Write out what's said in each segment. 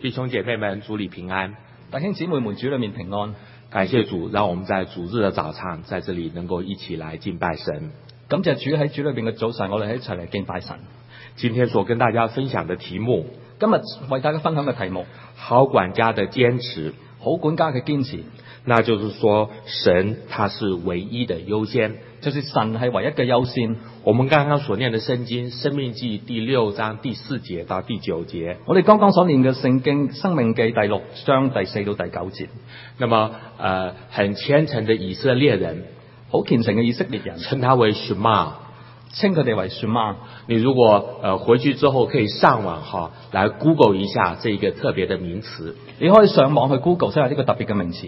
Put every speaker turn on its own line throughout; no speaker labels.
弟兄姐妹们，主里平安。
弟兄姊妹們，主裏面平安。
感謝主，讓我們在主日的早上，在這裡能夠一起來敬拜神。
感謝主喺主裏邊嘅早晨，我哋一齊嚟敬拜神。
今天所跟大家分享的題目，
今日為大家分享嘅題目，
好管家的堅持。
好管家嘅堅持，
那就是說神他是唯一的優先，
就是神係唯一嘅優先。
我們剛剛所念的聖經《申命記》第6章第4節到第9節，
我哋剛剛所念嘅聖經《申命記》第6章第4到第9節。
那麼很虔誠的以色列人，
好虔誠嘅以色列人，
稱他為 Shema，
稱佢哋為 Shema。
你如果回去之後可以上網來 Google 一下這個特別的名詞，你可以上網去 Google 睇下呢個特別嘅名詞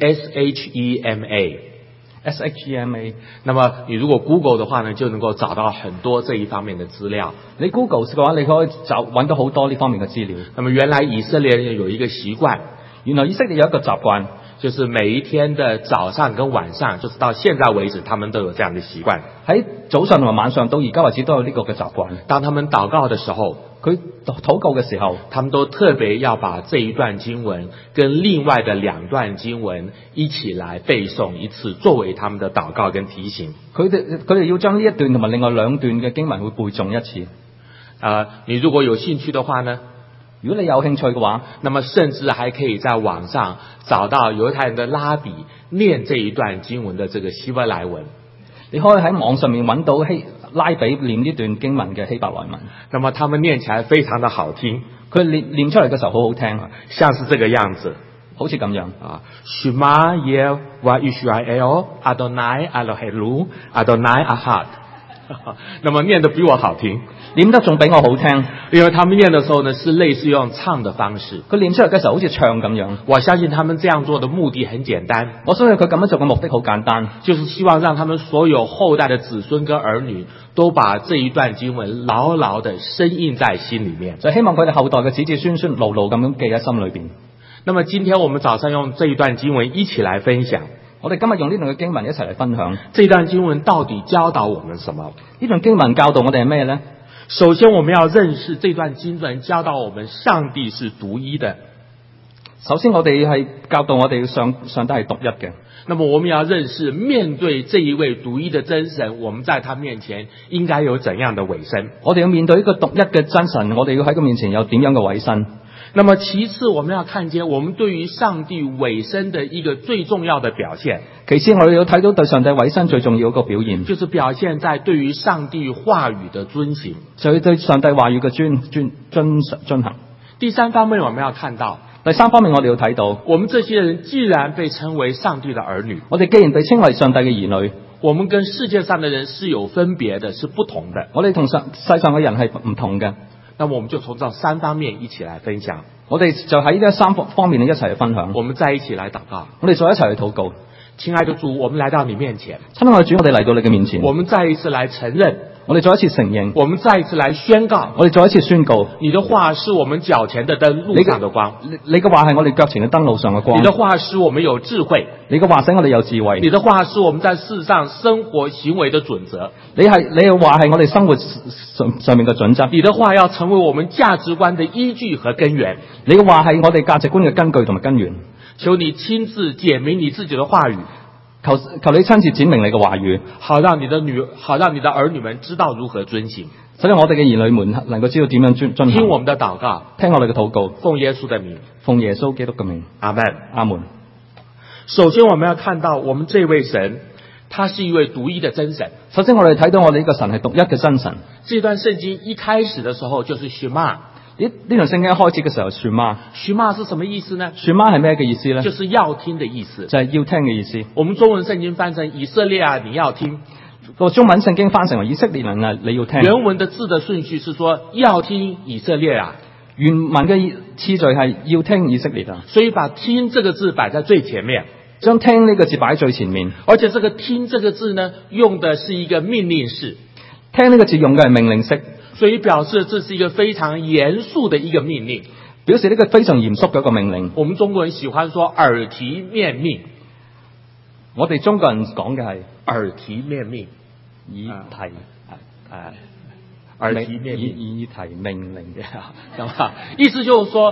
SHEMA。那麼你如果 Google 的話呢，就能夠找到很多這一方面的資料。你 Google 嘅話，你可以揾到好多呢方面嘅資料。那麼原來以色列人有一個習慣，原來以色列有一個習慣，就是每一天的早上跟晚上，就是到現在為止，他們都有這樣的習慣。喺早上同埋晚上到而家為止都有呢個嘅習慣。當他們禱告的時候，佢禱告嘅時候，他們都特別要把這一段經文跟另外的2段經文一起來背誦一次，作為他們的禱告跟提醒。佢哋要將呢一段同埋另外2段嘅經文會背誦一次。你如果有興趣的話呢，如果你有興趣嘅話，那麼甚至還可以在網上找到猶太人的拉比念這一段經文的這個希伯來文。你可以喺網上面揾到拉比念呢段經文嘅希伯來文。那麼他們念起來非常的好聽，佢念出嚟嘅時候好好聽，像是這個樣子，好似咁樣啊。Shema Yehovah Yisrael Adonai Eloheinu Adonai Ahad。那麼念得比我好聽，念得仲比我好聽，因為他們念的時候呢，是類似用唱的方式。佢念出嚟嘅時候好似唱咁樣。我相信他們這樣做的目的很簡單，我相信佢咁樣做嘅目的好簡單，就是希望讓他們所有後代的子孫跟兒女都把這一段經文牢牢地深印在心裏面，就希望佢哋後代嘅子子孫孫牢牢咁樣記喺心裏邊。那麼今天我們早上用這一段經文一起來分享。我哋今日用呢段嘅經文一齊嚟分享，這段經文到底教導我們什麼？呢段經文教導我哋係咩呢？首先我們要認識這段經文教導我們上帝是獨一的。首先我哋係教導我哋上帝係獨一嘅。那麼我們要認識面對這一位獨一的真神，我們在他面前應該有怎樣的委身？我哋要面對一個獨一嘅真神，我哋要喺佢面前有點樣嘅委身？那麼其次我們要看見我們對於上帝委身的一個最重要的表現。其次我哋要睇到對上帝委身最重要一個表現，就是表現在對於上帝話語的遵行，就係對上帝話語嘅遵行。第三方面我們要看到，第三方面我哋要睇到，我們這些人既然被稱為上帝的兒女，我哋既然被稱為上帝嘅兒女，我們跟世界上的人是有分別的，是不同的。我哋同世上嘅人係唔同嘅。那麼我們就從這3方面一起來分享。我哋就喺呢3方面一齊嚟分享。我們再一起來禱告。我哋再一齊去禱告。親愛的主，我們來到你面前。親愛的主，我哋嚟到你嘅面前。我們再一次來承認。我哋再一次承認。我們再一次來宣告。我哋再一次宣告。你的話是我們腳前的燈，路上的光。你嘅話係我哋腳前嘅燈，路上嘅光。你的話使我們有智慧。你嘅話使我哋有智慧。你的話是我們在世上生活行為的準則。你嘅話係我哋生活上面嘅準則。你的話要成為我們價值觀的依據和根源。你嘅話係我哋價值觀嘅根據同埋根源。求你親自解明你自己的話語。求你親自展明你嘅話語，好讓你的兒女們知道如何遵行，使我哋嘅兒女們能夠知道點樣遵行。聽我們的禱告，聽我哋嘅禱告，奉耶穌的名，奉耶穌基督嘅名，阿門，阿門。首先我們要看到我們這位神，他是一位獨一的真神。首先我哋睇到我哋呢個神係獨一嘅真神。這段聖經一開始的時候就是 Shema。呢段聖經一開始嘅時候 Shema 是什麼意思呢？ Shema 係咩嘅意思呢？就是要聽的意思，就係要聽嘅意思。我們中文聖經翻成以色列啊，你要聽。個中文聖經翻成為以色列人啊，你要聽。原文的字的順序是說要聽以色列啊，原文嘅次序係要聽以色列啊，所以把聽這個字擺在最前面，將聽呢個字擺喺最前面。而且這個聽這個字呢，用的是一個命令式，聽呢個字用嘅係命令式。所以表示這是一個非常嚴肅的一個命令，表示呢個非常嚴肅嘅一個命令。我們中國人喜歡說耳提面命，我哋中國人講嘅係耳提面命，以提命令嘅，咁啊，意思就是說，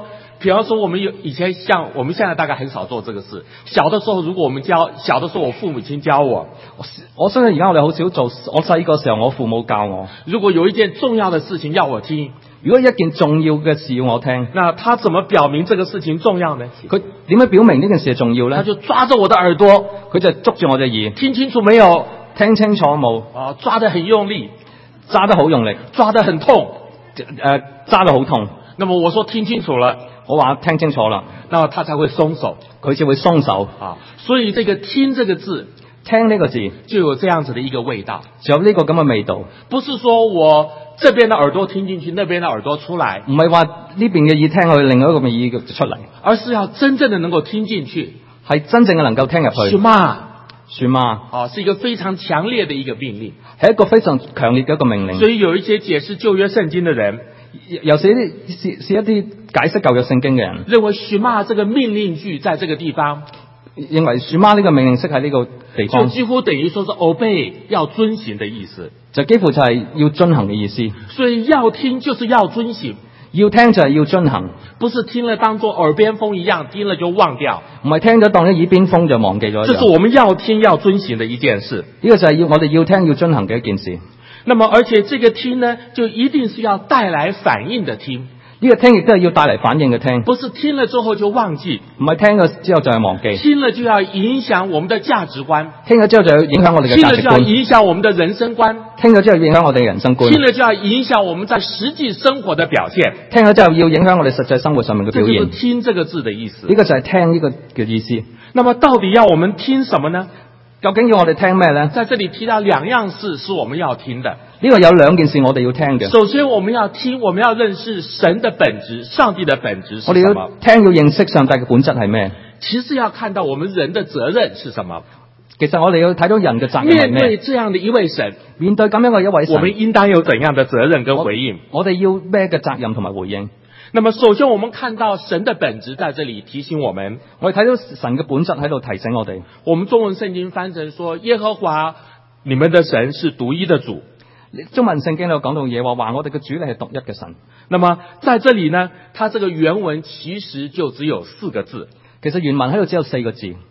比方说，我们以前像我们现在大概很少做这个事。小的时候，如果小的时候我父母親教
我相信而家我哋好少做。我細個時候，我父母教我，
如果有一件重要的事情要我聽，
如果一件重要嘅事要我聽，
那他怎麼表明這個事情重要呢？
佢點樣表明呢件事係重要呢？
他就抓着我的耳朵，
佢就捉住我隻耳，
聽清楚沒有？
聽清楚冇？
抓得很用力，
揸得好用力，
抓得很痛，
揸得好痛。
那麼我說聽清楚了，
我話聽清楚啦，
那麼他才會鬆手，
佢就會鬆手。
所以這個聽這個字，
聽呢個字
就有這樣子的一個味道，
就有呢個咁嘅味道。
不是說我這邊的耳朵聽進去，那邊的耳朵出來，
唔係話呢邊嘅耳聽去，另外一個嘅耳出嚟，
而是要真正的能夠聽進去，
係真正嘅能夠聽入去。是嗎？
是一個非常強烈的一個命令，
係一個非常強烈嘅一個命令。
所以有一些解釋舊約聖經的人，
尤其是一啲解釋舊約聖經嘅人，
認為許罵這個命令句在這個地方，
認為許罵呢個命令式喺呢個地方，
就幾乎等於說是 obey 要遵行的意思，
就幾乎就係要遵行嘅意思。
所以要聽就是要遵行，
要聽就係要遵行，
不是聽了當作耳邊風一樣，聽了就忘掉，
唔係聽咗當咗耳邊風就忘記咗。
這是我們要聽要遵行的一件事，
呢個就係我哋要聽要遵行嘅一件事。
那麼而且這個聽呢，就一定是要帶來反應的聽。
呢個聽亦都係要帶嚟反應嘅聽，
不是聽了之後就忘記，
唔係聽咗之後就係忘記。
聽了就要影響我們的價值觀，
聽咗之後就要影響我哋嘅價值觀，
聽了就要影響我們的人生觀，
聽咗之後要影響我哋嘅人生觀，
聽了就要影響我們在實際生活的表現，
聽咗之後要影響我哋實際生活上面嘅表現。
這就是聽這個字的意思。
呢個就係聽呢個嘅意思。
那麼到底要我們聽什麼呢？
究竟要我哋聽咩呢？
在這裡提到兩樣事是我們要聽的。
呢個有兩件事我哋要聽嘅。
首先我們要聽，我們要認識神的本質，上帝的本質是什麼？
我哋要聽，要認識上帝嘅本質係咩？
其實要看到我們人的責任是什麼。
其實我哋要睇到人嘅責任係咩？
面對這樣的一位神，
面對咁樣嘅一位神，
我們應當有怎樣的責任跟回應？
我哋要咩嘅責任同埋回應？
那麼首先我們看到神的本質在這裡提醒我們，
我哋睇到神嘅本質喺度提醒我哋。
我們中文聖經翻成說，耶和華你們的神是獨一的主。
中文聖經都講到耶和華我哋嘅主係獨一嘅神。
那麼在這裡呢，它這個原文其實就只有4個字。
其實原文喺度只有4個字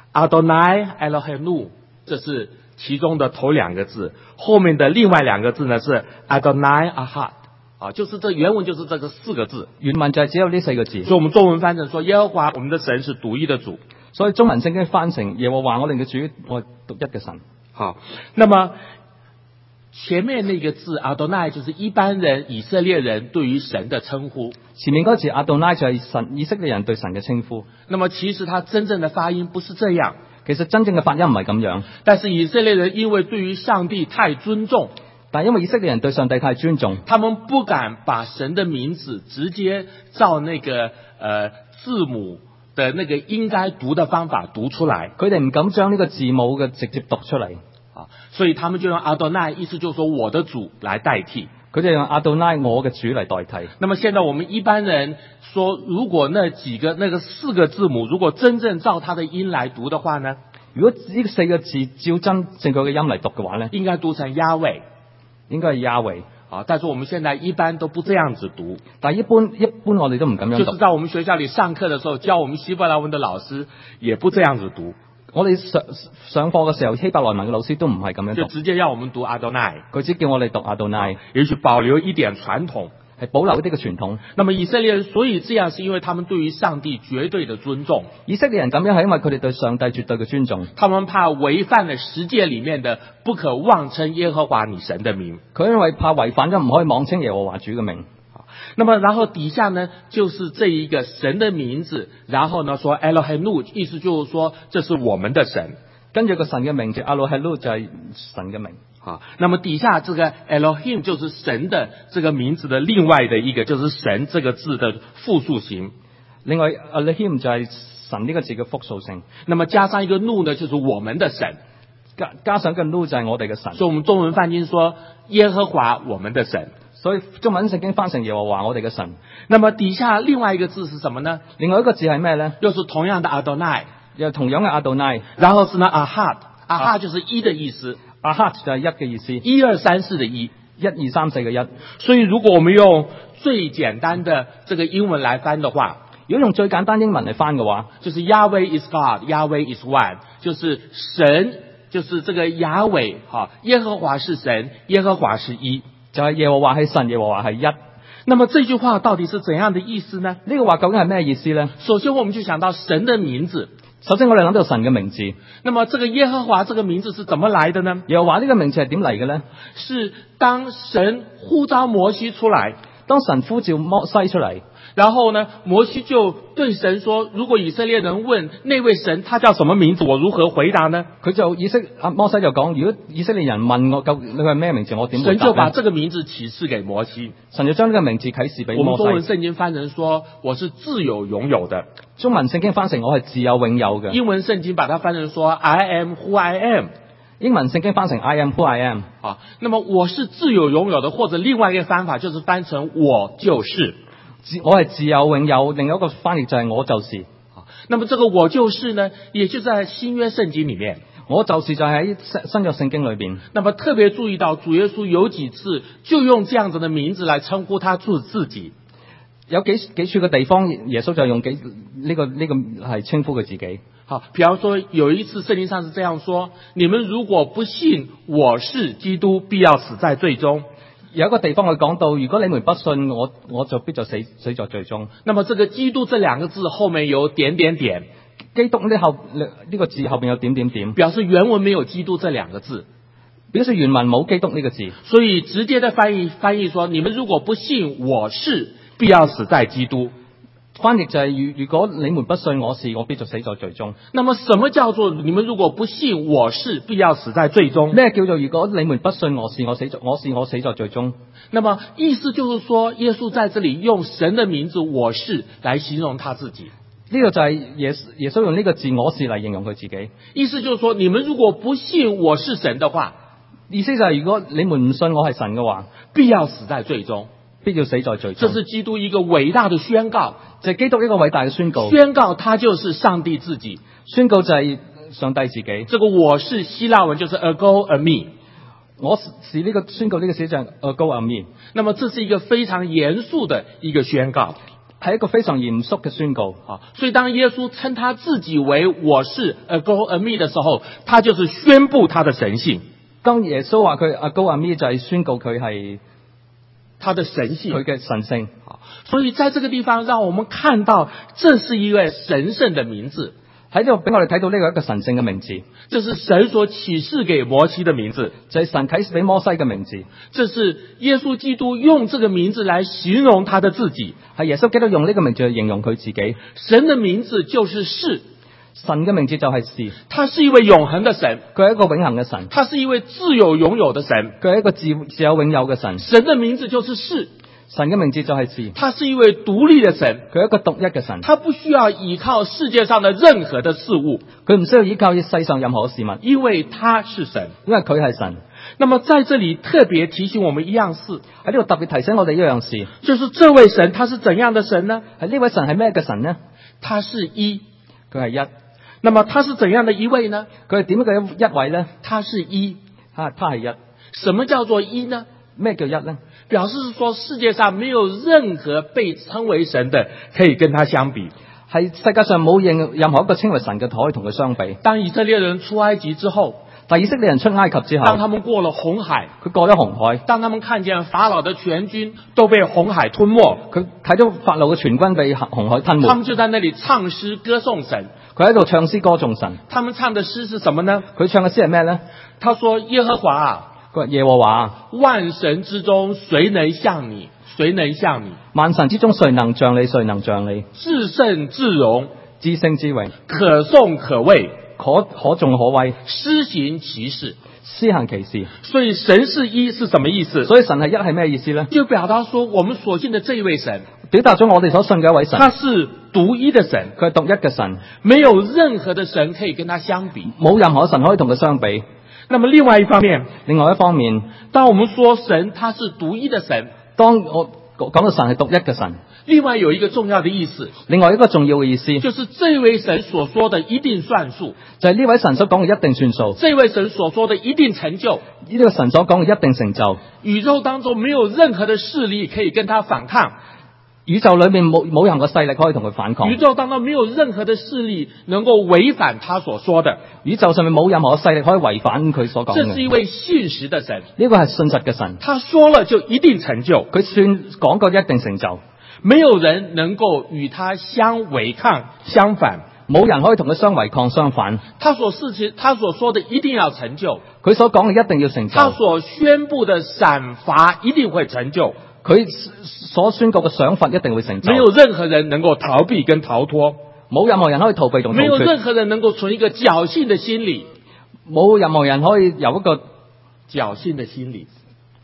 Adonai Elohenu， 這是其中的頭2個字，後面的另外2個字呢是 Adonai Ahad。就是這原文就是這個4個字，
原文就係只有呢4個字。
所以我們中文翻成說耶和華我們的神是獨一的主，
所以中文聖經翻成耶和華我哋嘅主我係獨一嘅神。
好，那麼前面那個字 Adonai 就是一般人以色列人對於神的稱呼，
前面嗰個字 Adonai 就係神以色列人對神嘅稱呼。
那麼其實它真正的發音不是這樣，
其實真正嘅發音唔係咁樣，
但是以色列人因為對於上帝太尊重，
但因為以色列人對上帝太尊重，
他們不敢把神的名字直接照那個字母的那個應該讀的方法讀出來，
佢哋唔敢將呢個字母嘅直接讀出嚟，
所以他們就用 Adonai， 意思就是說我的主來代替，
佢哋用 Adonai 我嘅主嚟代替。
那麼現在我們一般人說，如果那個4個字母如果真正照它的音來讀的話呢，如果呢4個字照真正確嘅音嚟讀嘅話呢，應該讀成 Yahweh， 應該係 Yahweh。但是我們現在一般都不這樣子讀，但一般我哋都唔咁樣讀。就是在我們學校裏上課的時候，教我們希伯來文的老師也不這樣子讀。我哋上課嘅時候，希伯來文嘅老師都唔係咁樣讀，就直接要我們讀 Adonai， 佢只叫我哋讀 Adonai， 也許保留一點傳統，係保留一啲嘅傳統。那麼以色列人所以這樣，是因為他們對於上帝絕對的尊重。以色列人咁樣係因為佢哋對上帝絕對嘅尊重，他們怕違反了十誡裏面的不可妄稱耶和華你神的名。佢因為怕違反咗唔可以妄稱耶和華主嘅名。那麼然後底下呢，就是這一個神的名字，然後呢說 Elohenu， 意思就是說這是我們的神，跟住個神嘅名字 Elohenu 就係神嘅名。那麼底下這個 Elohim 就是神的這個名字的另外的一個，就是神這個字的複數形。另外 Elohim 就係神呢個字嘅複數性。那麼加上一個 nu 呢，就是我們的神，加上一個 nu 就係我哋嘅神。所以我們中文翻譯說耶和華我們的神。所以中文聖經翻成耶和華我哋嘅神。那麼底下另外一個字是什麼呢？另外一個字係咩呢？又是同樣的 Adonai， 又同樣嘅 Adonai， 然後是呢 Ahad，Ahad 就是一的意思， Ahad 就係一嘅意思，1、2、3、4的一，1、2、3、4嘅一。所以如果我們用最簡單的這個英文來翻的話，
如果用最簡單英文嚟翻嘅話，
就是 Yahweh is God, Yahweh is one， 就是神，就是這個雅偉，耶和華是神，耶和華是一，
就係耶和華係神，耶和華係一。
那麼這句話到底是怎樣的意思呢？
呢個話究竟係咩意思呢？
首先我們就想到神的名字。
首先我哋諗到神嘅名字。
那麼這個耶和華這個名字是怎麼來的呢？
耶和華呢個名字係點嚟嘅呢？
是當神呼召摩西出來，
當神呼召摩西出嚟，
然後呢，摩西就對神說：如果以色列人問那位神他叫什麼名字，我如何回答呢？
摩西就講：如果以色列人問我究竟你係咩名字，我點回答呢？
神就把這個名字啟示給摩西。
神就將呢個名字啟示俾摩西。
我們中文聖經翻成說：我是自有永有的。
中文聖經翻成我係自有永有嘅。
英文聖經把它翻成說 I am who I am。
英文聖經翻成 I am who I am。
那麼我是自有永有的，或者另外一個翻法就是翻成我就是。
我係自有永有，另一個翻譯就係我就是。
那麼這個我就是呢，也就在新約聖經裡面。
我就是就喺新約聖經裏邊。
那麼特別注意到主耶穌有幾次就用這樣子的名字來稱呼他自己。
有幾處嘅地方，耶穌就用呢個係稱呼佢自己。
好，比方說有一次聖經上是這樣說：你們如果不信我是基督，必要死在罪中。
有一個地方佢講到，如果你們不信我就必就死在罪中。
那麼這個基督這兩個字後面有點點點，
基督呢個字後邊有點點點，
表示原文沒有基督這兩個字，
表示原文冇基督呢個字，
所以直接的翻譯說：你們如果不信我是，必要死在基督。
翻譯就係如果你們不信我是，我必就死在罪中。
那麼什麼叫做你們如果不信我是，必要死在罪中？
咩叫做如果你們不信我是，我死在罪中？
那麼意思就是說，耶穌在這裡用神的名字我是來形容他自己。
呢個就係耶穌用呢個字我是嚟形容佢自己。
意思就是說，你們如果不信我是神的話，
意思就係如果你們唔信我係神嘅話，
必要死在罪中。
必要死在罪中。
這是基督一個偉大的宣告，
就係基督一個偉大嘅宣告。
宣告他就是上帝自己，
宣告就係上帝自己。
這個我是希臘文就是 ego eimi，
我是呢個宣告呢個寫像 ego eimi。
那麼這是一個非常嚴肅的一個宣告，
係一個非常嚴肅嘅宣告。
所以當耶穌稱他自己為我是 ego eimi 的時候，他就是宣布他的神性。
當耶穌話佢 ego eimi 就係宣告佢係
他的神性，
佢嘅神性。
所以在這個地方讓我們看到這是一位神聖的名字，
喺呢度俾我哋睇到呢個一個神聖嘅名字，
這是神所啟示給摩西的名字，
就係神啟示俾摩西嘅名字。
這是耶穌基督用這個名字來形容他的自己，
係耶穌基督用呢個名字去形容佢自己。
神的名字就是是，
神嘅名字就係是，
他是一位永恆的神，
佢係一個永恆嘅神，
他是一位自有永有的神，
佢係一個自有永有嘅神。
神的名字就是是，
神嘅名字就係是，
他是一位獨立的神，
佢係一個獨一嘅神，
他不需要依靠世界上的任何的事物，
佢唔需要依靠世上任何事物，
因為他是神，
因為佢係神。
那麼在這裡特別提醒我們一樣事，
喺呢度特別提醒我哋一樣事，
就是這位神他是怎樣的神呢？
係呢位神係咩嘅神呢？
他是一，
佢係一。
那麼他是怎樣的一位呢？
佢係點樣嘅一位呢？
他是一，
他係一。
什麼叫做一呢？
咩叫一呢？
表示說世界上沒有任何被稱為神的可以跟他相比，
係世界上冇任何一個稱為神嘅可以同佢相比。
當以色列人出埃及之後，
但以色列人出埃及之後，
當他們過了紅海，
佢過咗紅海，
當他們看見法老的全軍都被紅海吞沒，
佢睇到法老嘅全軍被紅海吞沒，
他們就在那裡唱詩歌頌神。
佢喺度唱詩歌頌神。
他們唱的詩是什麼呢？
佢唱嘅詩係咩呢？
他說：耶和華啊，
佢話耶和華啊，
萬神之中誰能像你？誰能像你？
萬神之中誰能像你？誰能像你？
至聖至榮，
至聖至榮，
可頌可畏，
可頌可畏，
施行奇事，
施行奇事。
所以神是一是什麼意思？
所以神係一係咩意思呢？
就表達說我們所信的這一位神，
表達咗我哋所信嘅一位神，
他是獨一的神，
佢係獨一嘅神，
沒有任何的神可以跟他相比，
冇任何神可以同佢相比。
那麼另外一方面，當我們說神他是獨一的神，
當我講到神係獨一嘅神，
另外有一個重要的意思，
另外一個重要嘅意思，
就是這位神所說的一定算數，
就係呢位神所講嘅一定算數，
這位神所說的一定成就，
呢個神所講嘅一定成就，
宇宙當中沒有任何的勢力可以跟他反抗，
宇宙裏面冇任何勢力可以同佢反抗。
宇宙當中沒有任何的勢力能夠違反他所說的。
宇宙上面冇任何勢力可以違反佢所講嘅。
這是一位信實的神，
呢個係信實嘅神。
他說了就一定成就，
佢講過一定成就，
沒有人能夠與他相違抗相反，
冇人可以同佢相違抗相反。
他所說的一定要成就，
佢所講嘅一定要成就。
他所宣布的賞罰一定會成就，
佢所宣告嘅賞罰一定會成就。
沒有任何人能夠逃避跟逃脫，
冇任何人可以逃避同逃脫。
沒有任何人能夠存一個僥倖的心理，
冇任何人可以有一個
僥倖的心理，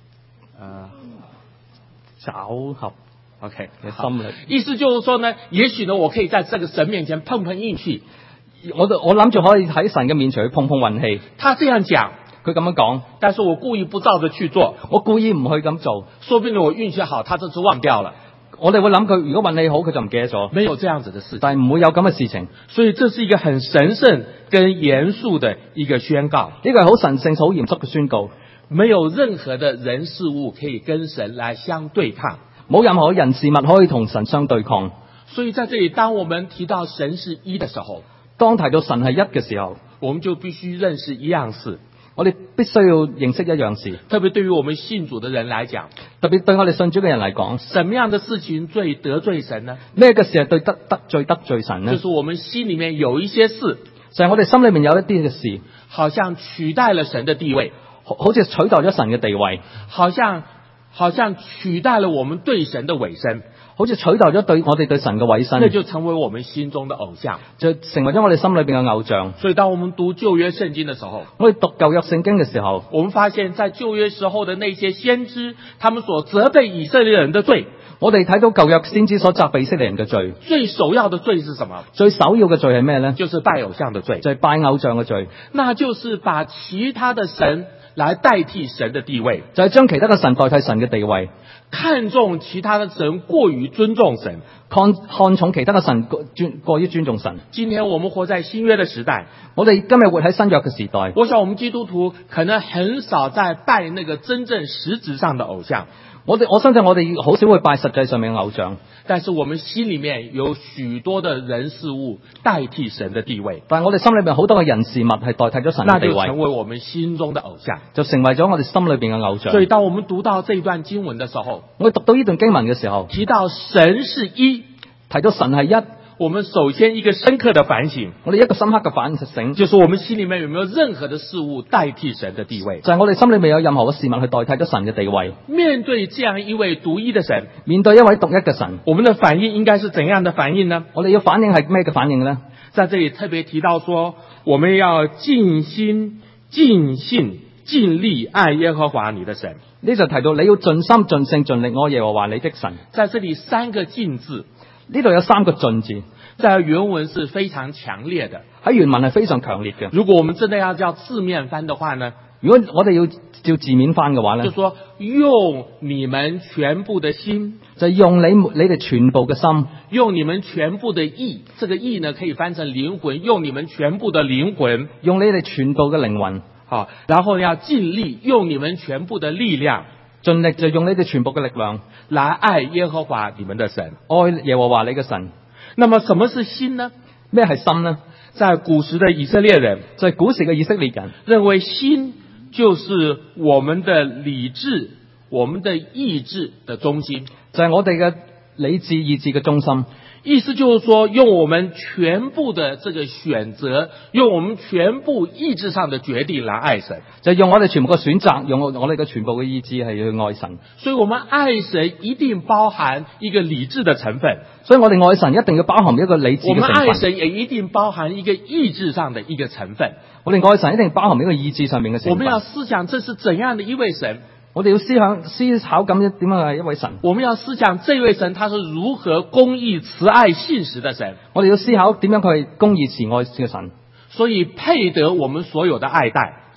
巧合
OK
嘅心理。
意思就是說呢，也許呢，我可以在這個神面前碰碰運氣。
我諗住可以喺神嘅面前去碰碰運氣。
他這樣講，
佢咁樣講，
但是我故意不照着去做，
我故意唔去咁做，
說不定我運氣好，他這次忘掉了。
我哋會諗佢如果運氣好，佢就唔記得咗。
沒有這樣子的事情，
但係唔會有咁嘅事情。
所以這是一個很神聖跟嚴肅的一個宣告。
呢個係好神聖、好嚴肅嘅宣告。
沒有任何的人事物可以跟神來相對抗，
冇任何人事物可以同神相對抗。
所以在這裏，當我們提到神是一的時候，
當提到神係一嘅時候，
我們就必須認識一樣事。
我哋必須要認識一樣事，
特別對於我們信主的人來講，
特別對我哋信主嘅人嚟講，
什麼樣的事情最得罪神呢？
咩嘅事係得罪神呢？
就是我們心裏面有一些事，
就係我哋心裏面有一啲嘅事，
好像取代了神的地位，
好似取代咗神嘅地位，
好像取代了我們對神的委身，
好似取代咗我哋對神嘅委身，
那就成為我們心中的偶像，
就成為咗我哋心裏邊嘅偶像。
所以當我們讀舊約聖經的時候，
我哋讀舊約聖經嘅時候，
我們發現在舊約時候的那些先知，他們所責備以色列人的罪，
我哋睇到舊約先知所責備以色列人嘅罪，
最首要的罪是什麼？
最首要嘅罪係咩呢？
就是拜偶像的罪，
就係拜偶像嘅罪，
那就是把其他的神來代替神的地位，
就係將其他嘅神代替神嘅地位，
看重其他的神過於尊重神，
看重其他嘅神過於尊重神。
今天我們活在新約的時代，
我哋今日活喺新約嘅時代，
我想我們基督徒可能很少在拜那個真正實質上的偶像。
我相信我哋好少會拜實際上面嘅偶像，
但是我們心裏面有許多的人事物代替神的地位，
但係我哋心裏面好多嘅人事物係代替咗神嘅地位，
那就成為我們心中的偶像，
就成為咗我哋心裏邊嘅偶像。
所以當我們讀到這段經文的時候，
我哋讀到呢段經文嘅時候，
提到神是一，
提到神係一，
我們首先一個深刻的反省，
我哋一個深刻嘅反省，
就是我們心裏面有沒有任何的事物代替神的地位，
就係我哋心裏面有任何嘅事物去代替咗神嘅地位。
面對這樣一位獨一的神，
面對一位獨一嘅神，
我們的反應應該是怎樣的反應呢？
我哋要反應係咩嘅反應呢？
在這裏特別提到說，我們要盡心、盡性、盡力愛耶和華你的神。
呢就提到你要盡心、盡性、盡力愛耶和華你的神。
在這裏三個盡字，
呢度有三個盡字，
在原文是非常強烈的，
喺原文係非常強烈嘅。
如果我們真的要叫字面翻的話呢，
如果我哋要照字面翻嘅話呢，
就說用你們全部的心，
就用你哋全部嘅心，
用你們全部的意，這個意呢可以翻成靈魂，用你們全部的靈魂，
用你哋全部嘅靈魂，
好，然後要盡力，用你們全部的力量，
盡力就用你哋全部嘅力量
來愛耶和華你們的神，
愛耶和華你嘅神。
那麼什麼是心呢？
咩係心呢？
在古時的以色列人，
就係古時嘅以色列人
認為心就是我們的理智、我們的意志的中心，
就係我哋嘅理智意志嘅中心。
意思就是說，用我們全部的這個選擇，用我們全部意志上的決定來愛神，
就用我哋全部嘅選擇，用我哋嘅全部嘅意志係去愛神。
所以我們愛神一定包含一個理智的成分，
所以我哋愛神一定要包含一個理智嘅成分。
我們愛神也一定包含一個意志上的一個成分。
我哋愛神一定包含一個意志上面嘅成分。
我們要思想這是怎樣的一位神。
我哋要思考咁點樣係一位神。
我們要思想這位神他是如何公義、慈愛、信實的神。
我哋要思考點樣佢係公義、慈愛嘅神。
所以配得我們所有的愛戴，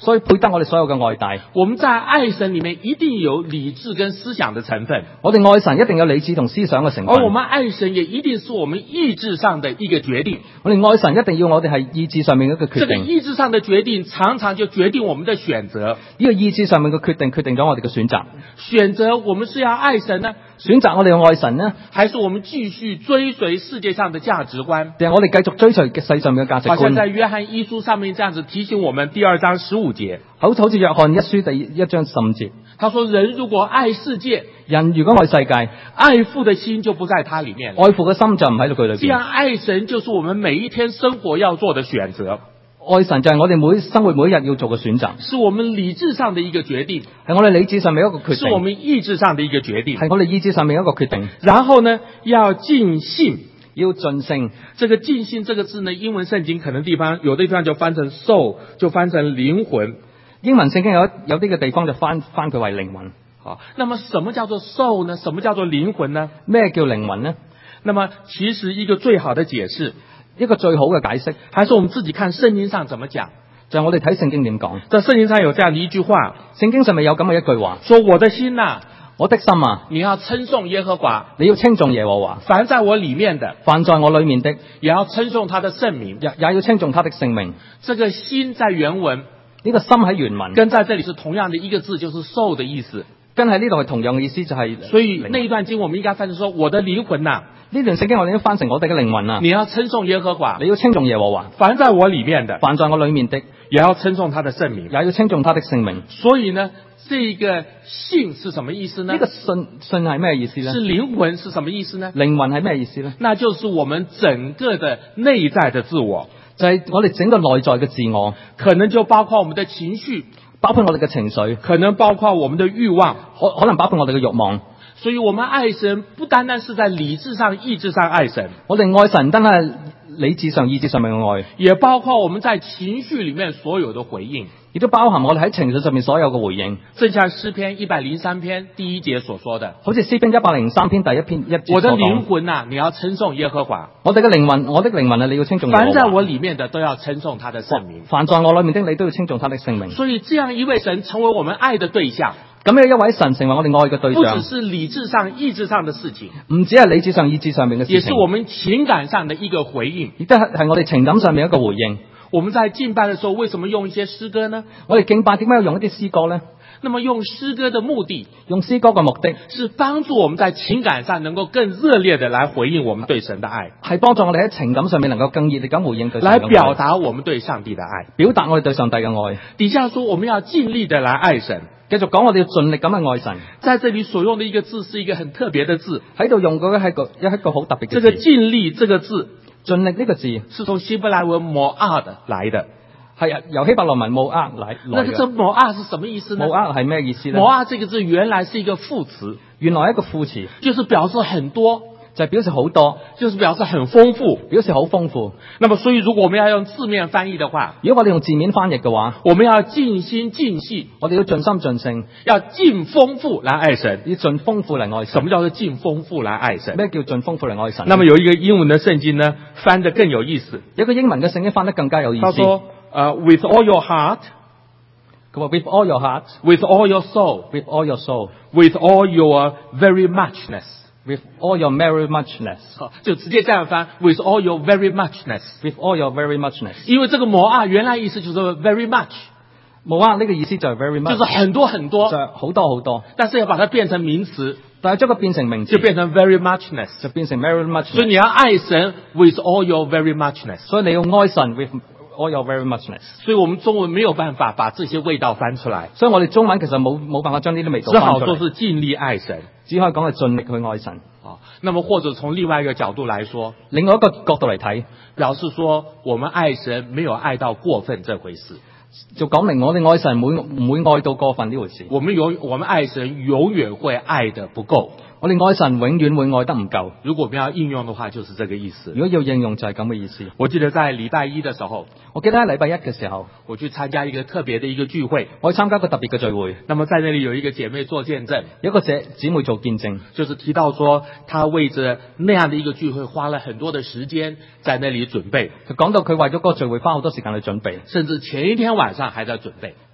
所以配得我哋所有嘅愛戴。
我們在愛神裡面一定有理智跟思想的成分，
我哋愛神一定有理智同思想嘅成分。
而我們愛神也一定是我們意志上的一個決定。
我哋愛神一定要我哋係意志上面嘅一個決
這個
定。
意志上的決定常常就決定我們的選擇。
呢個意志上面嘅決定決定咗我哋嘅選擇。
選擇我們是要愛神呢，
選擇我哋要愛神呢，
還是我們繼續追隨世界上的價值觀？
定係我哋繼續追隨世上面嘅價值
好像在
觀？
約翰一書上面這樣子提醒我們，第2章15節，
好似約翰一書第1章15節，
他說：人如果愛世界，
人如果愛世界，
愛父的心就不在他裡面了。
愛父嘅心就唔喺度佢裏
這樣
邊。
愛神就是我們每一天生活要做的選擇，
愛神就係我哋生活每一日要做嘅選擇，
是我們理智上的一個決定，
係我哋理智上面一個決
是我
定，
們意志上的一個決定。
係我哋意志上面一個決定。
然後呢，要盡性。
要盡性，
這個盡性這個字呢，英文聖經可能有的地方就翻成 soul， 就翻成靈魂。
英文聖經有啲嘅地方就翻佢為靈魂。
好，那麼什麼叫做 soul 呢？什麼叫做靈魂呢？
咩叫靈魂呢？
那麼其實一個最好的解釋，
一個最好嘅解釋，
還是我們自己看聖經上怎麼講。
就係我哋睇聖經點講。
在聖經上有這樣的一句話，
聖經上面有咁嘅一句話，
說我的心啊，
我的心啊，
你要稱頌耶和華，
你要稱頌耶和華，
凡在我裡面的，
凡在我裡面的，
也要稱頌他的聖名。
也要稱頌他的聖名。
這個心在原文，
呢個心喺原文，
跟在這裡是同樣的一個字，就是 soul 的意思。
跟喺呢度係同樣嘅意思，就係
所以那一段經我們應該翻成說，我的靈魂啊，
呢段聖經我哋都翻成我哋嘅靈魂啊，
你要稱頌耶和華，
你要稱頌耶和華，
凡在我裡面的，
凡在我裡面的，
也要稱頌他的聖名，
也要稱頌他的聖名。
所以呢，這個信是什麼意思呢？
呢個信係咩意思呢？
是靈魂是什麼意思呢？
靈魂係咩意思呢？
那就是我們整個的內在的自我，
就係我哋整個內在嘅自我，
可能就包括我們的情緒，
包括我哋嘅情緒，
可能包括我們的慾望，
可能包括我哋嘅慾望。
所以我們愛神不單單是在理智上、意志上愛神，
我哋愛神唔單係理智上、意志上面嘅愛，
也包括我們在情緒裡面所有的回應，
亦都包含我哋喺情緒上面所有嘅回應。
正像詩篇103篇第1節所說的，
好似詩篇103篇第1篇1節所講，
我的靈魂啊，你要稱頌耶和華，
我哋嘅靈魂，我的靈魂啊，你要稱頌耶和華。
凡在我裡面的都要稱頌他的聖名，
凡在我裡面的你都要稱頌他的聖名。
所以這樣一位神成為我們愛的對象，
咁樣一位神成為我哋愛嘅對象，
不只是理智上、意志上的事情，
唔止係理智上、意志上面嘅事情，
也是我們情感上的一個回應，
亦都係我哋情感上面一個回應。
我們在敬拜的時候，為什麼用一些詩歌呢？
我哋敬拜點解要用一啲詩歌呢？
那麼用詩歌的目的，
用詩歌嘅目的
是幫助我們在情感上能夠更熱烈的來回應我們對神的愛，
係幫助我哋喺情感上面能夠更熱烈咁回應對神嘅愛，
來表達我們對上帝的愛，
表達我哋對上帝嘅愛。
底下說我們要盡力的來愛神，
繼續講我哋要盡力咁去愛神。
在這裡所用的一個字是一個很特別的字，
喺度用嗰個係一個好特別嘅字。
這個盡力這個字，
盡力呢個字
是從希伯來文 mo'ad 來的。
係由希伯來文冇呃來
那這 mo'ad 是什麼意思呢？
冇呃係咩意思呢？
mo'ad 這個字原來是一個副詞，
原來一個副詞，
就是表示很多，
就係表示好多，
就是表示很豐富，
表示好豐富。
那麼所以如果我們要用字面翻譯的話，
如果我哋用字面翻譯嘅話，
我們要盡心盡性，
我哋要盡心盡性，
要盡豐富來愛神。
要盡豐富嚟愛神。
什麼叫做盡豐富來愛神？
咩叫盡豐富嚟愛神？
那麼有一個英文的聖經呢，翻得更有意思。
有個英文嘅聖經翻得更加有意思。
他說with all your heart，
佢話 with all your heart，
with all your soul，
with all your soul，
with all your very muchness，
with all your very muchness，
就直接這樣翻 with all your very muchness，
with all your very muchness。
因為這個mo'ad原來意思就是 very much，
冇啊，呢個意思就係 very much，
就是很多很多，
就係好多好多。
但是要把它變成名詞，
但係將佢變成名詞，
就變成 very muchness，
就變成 very much。
所以你要愛神 with all your very muchness，
所以你要愛神 with all your very muchness。
所以我們中文沒有辦法把這些味道翻出來，
所以我哋中文其實冇辦法將呢啲味道
只
翻出嚟，
好說是盡力愛神，
只可以講係盡力去愛神。
那麼或者從另外一個角度來說，
另外一個角度嚟睇，
表示說我們愛神沒有愛到過分這回事，
就講明我哋愛神唔會愛到過分呢回事。
我們愛神永遠會愛得不夠，
我哋愛神永遠會愛得唔夠。
如果我們要應用的話，就是這個意思。
如果要應用就係咁嘅意思。
我記得在禮拜一的時候，
我記得喺禮拜一嘅時候，
我去參加一個特別的一個聚會，
我去參加一個特別嘅聚會。
那麼在那裡有一個姐妹做見證，
有一個姊妹做見證，
就是提到說，她為着那樣的一個聚會花了很多的時間在那裡準備。
佢講到佢為咗嗰個聚會花好多時間去準備，
甚至前一天晚上還在準備。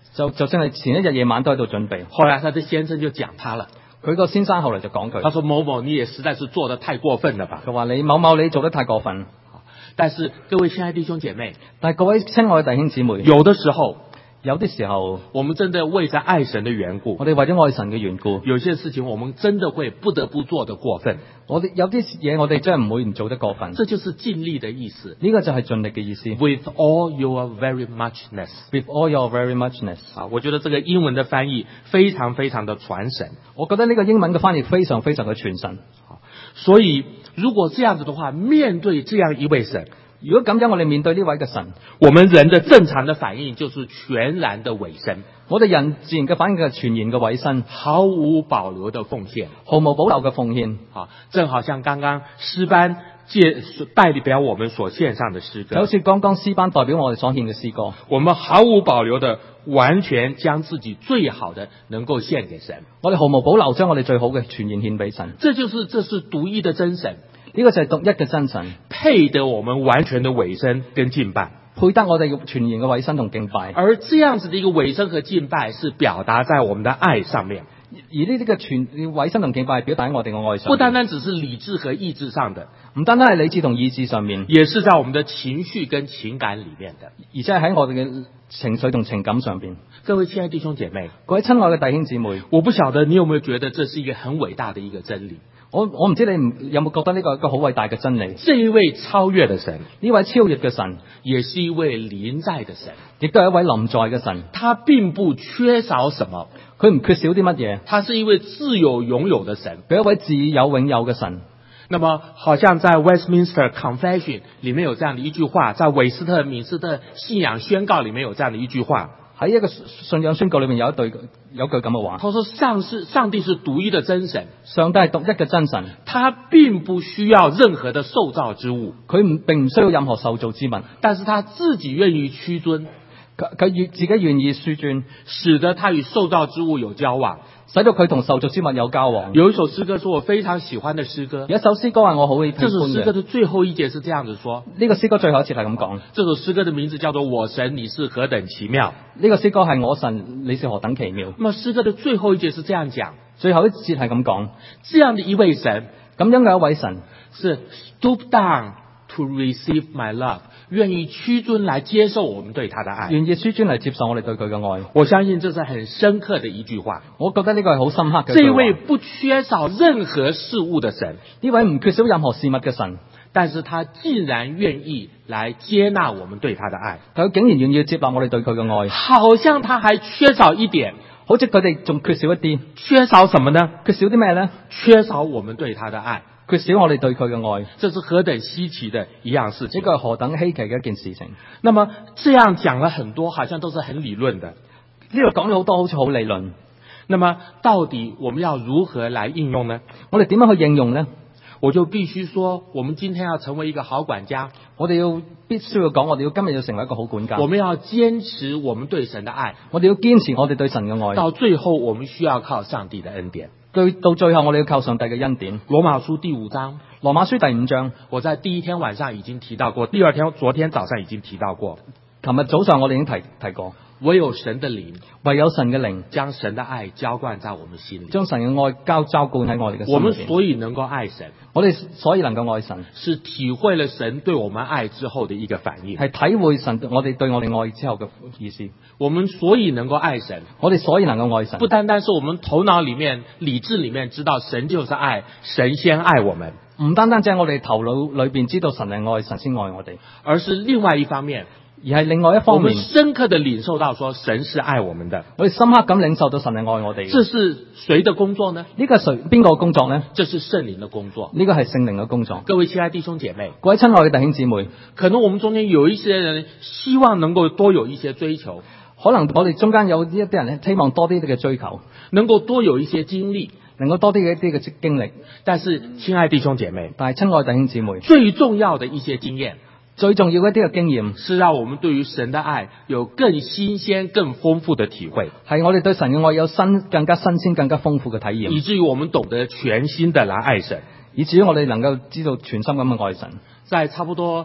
就正係前一日夜晚都喺度準備。
後來他的先生就講他了，
佢個先生後來就講佢，
他說某某你也實在是做得太過分了吧。
佢話你某某你做得太過分。
但是各位親愛的弟兄姐妹，
但係各位親愛嘅弟兄姊妹，
有的時候
有啲時候，
我們真的為着愛神的緣故，
我哋為咗愛神嘅緣故，
有些事情我們真的會不得不做得過分。
我哋有啲嘢我哋真係唔會唔做得過分。
這就是盡力的意思。
呢個就係盡力嘅意思。
With all your very muchness.
With all your very muchness。
我覺得這個英文的翻譯非常非常的傳神。
我覺得呢個英文嘅翻譯非常非常嘅傳神。
所以如果這樣子的話，面對這樣一位神，
如果咁樣我哋面對呢位嘅神，
我們人的正常的反應就是全然的委身。
我哋人自然嘅反應係全然嘅委身，
毫無保留的奉獻，
毫無保留嘅奉獻。
正好像剛剛詩班代表我們所獻上的詩歌，
就好似剛剛詩班代表我哋所獻嘅詩歌，
我們毫無保留的完全將自己最好的能夠獻給神，
我哋毫無保留將我哋最好嘅全然獻俾神。
這是獨一的真神，
呢個就係獨一嘅真神，
配得我們完全的委身跟敬拜，
配得我哋全然嘅委身同敬拜。
而這樣子的一個委身和敬拜是表達在我們的愛上面，
而呢啲嘅全委身同敬拜係表達喺我哋嘅愛上面，
不單單只是理智和意志上的，
唔單單係理智同意志上面，
也是在我們的情緒跟情感裏面的，
而且係喺我哋嘅情緒同情感上邊。
各位親愛的弟兄姐妹，
各位親愛嘅弟兄姊妹，
我不曉得你有沒有覺得這是一個很偉大的一個真理。
我唔知你有冇覺得呢個一個好偉大嘅真理。
這一位超越的神，
呢位超越嘅神，
也是一位臨在的神，
亦都係一位臨在嘅神。
他並不缺少什麼，
佢唔缺少啲乜嘢。
他是一位自有永有的神，
佢一位自有永有嘅神。
那麼好像在 Westminster Confession 裡面有這樣的一句話，在韋斯特敏斯特信仰宣告裡面有這樣的一句話，
喺一個信仰宣告裏面有句咁嘅話，
他說上帝是獨一的真神，
上帝係獨一嘅真神，
他並不需要任何的受造之物，
佢並唔需要任何受造之物，
但是他自己願意屈尊，
佢自己願意屈尊，
使得他與受造之物有交往，
使到佢同受造之物有交往。
有一首詩歌是我非常喜歡的詩歌，
有一首詩歌係我好喜歡嘅。
這首詩歌的最後一節是這樣子說，
呢個詩歌最後一節係咁講。
這首詩歌的名字叫做我神你是何等奇妙。
呢個詩歌係我神你是何等奇妙。
那麼詩歌的最後一節是這樣講，
最後一節係咁講，
這樣的一位神，
咁樣嘅一位神
是 stoop down to receive my love， 願意屈尊來接受我們對他的愛，
願意屈尊嚟接受我哋對佢嘅愛。
我相信這是很深刻的一句話。
我覺得呢個係好深刻嘅。
這位不缺少任何事物的神，
呢位唔缺少任何事物嘅神，
但是他竟然願意來接納我們對他的愛，
佢竟然願意接納我哋對佢嘅愛，
好像他還缺少一點，
好似佢哋仲缺少一啲。
缺少什麼呢？
缺少啲咩呢？
缺少我們對他的愛，
缺少我哋對佢嘅愛。
這是何等稀奇的一樣事情，
呢個係何等稀奇嘅一件事情。
那麼這樣講了很多，好像都是很理論的，
呢度講咗好多好似好理論。
那麼到底我們要如何來應用呢？
我哋點樣去應用呢？
我就必須說，我們今天要成為一個好管家，
我哋必須要講，我哋今日要成為一個好管家。
我們要堅持我們對神的愛，
我哋要堅持我哋對神嘅愛。
到最後，我們需要靠上帝的恩典。
到最後，我哋要靠上帝嘅恩典。
羅馬書第5章，
羅馬書第5章，
我在第一天晚上已經提到過，昨天早上已經提到過，
琴日早上我哋已經提過。
唯有神的靈，
唯有神嘅靈
將神的愛澆灌在我們心裏，
將神嘅愛澆灌喺我哋嘅心裏。
我們所以能夠愛神，
我哋所以能夠愛神，
是體會了神對我們愛之後的一個反應，
係體會神我哋對我哋愛之後嘅意思。
我們所以能夠愛神，
我哋所以能夠愛神，
不單單是我們頭腦裏面、理智裏面知道神就是愛，神先愛我們，
唔單單只係我哋頭腦裏邊知道神係愛，神先愛我哋，而是另外一方面。而係另外一方面，
我們深刻地領受到說神是愛我們的，
我哋深刻咁領受到神係愛我哋。
這是誰的工作呢？
呢個係邊個工作呢？
這是聖靈的工作。
呢個係聖靈嘅工作。
各位親愛的弟兄姐妹，
各位親愛嘅弟兄姊妹，
可能我們中間有一些人希望能夠多有一些追求，
可能我哋中間有一啲人咧希望多啲嘅追求，
能夠多有一些經歷，
能夠多啲嘅一啲嘅經歷。
但是親愛的弟兄姐妹，
但係親愛弟兄姊妹，
最重要的一些經驗。
最重要的一啲嘅經驗，
是讓我們對於神的愛有更新鮮、更豐富的體會，
係我哋對神嘅愛有更加新鮮、更加豐富嘅體驗，
以至於我們懂得全心的來愛神，
以至於我哋能夠知道全心咁嘅愛神。
在差不多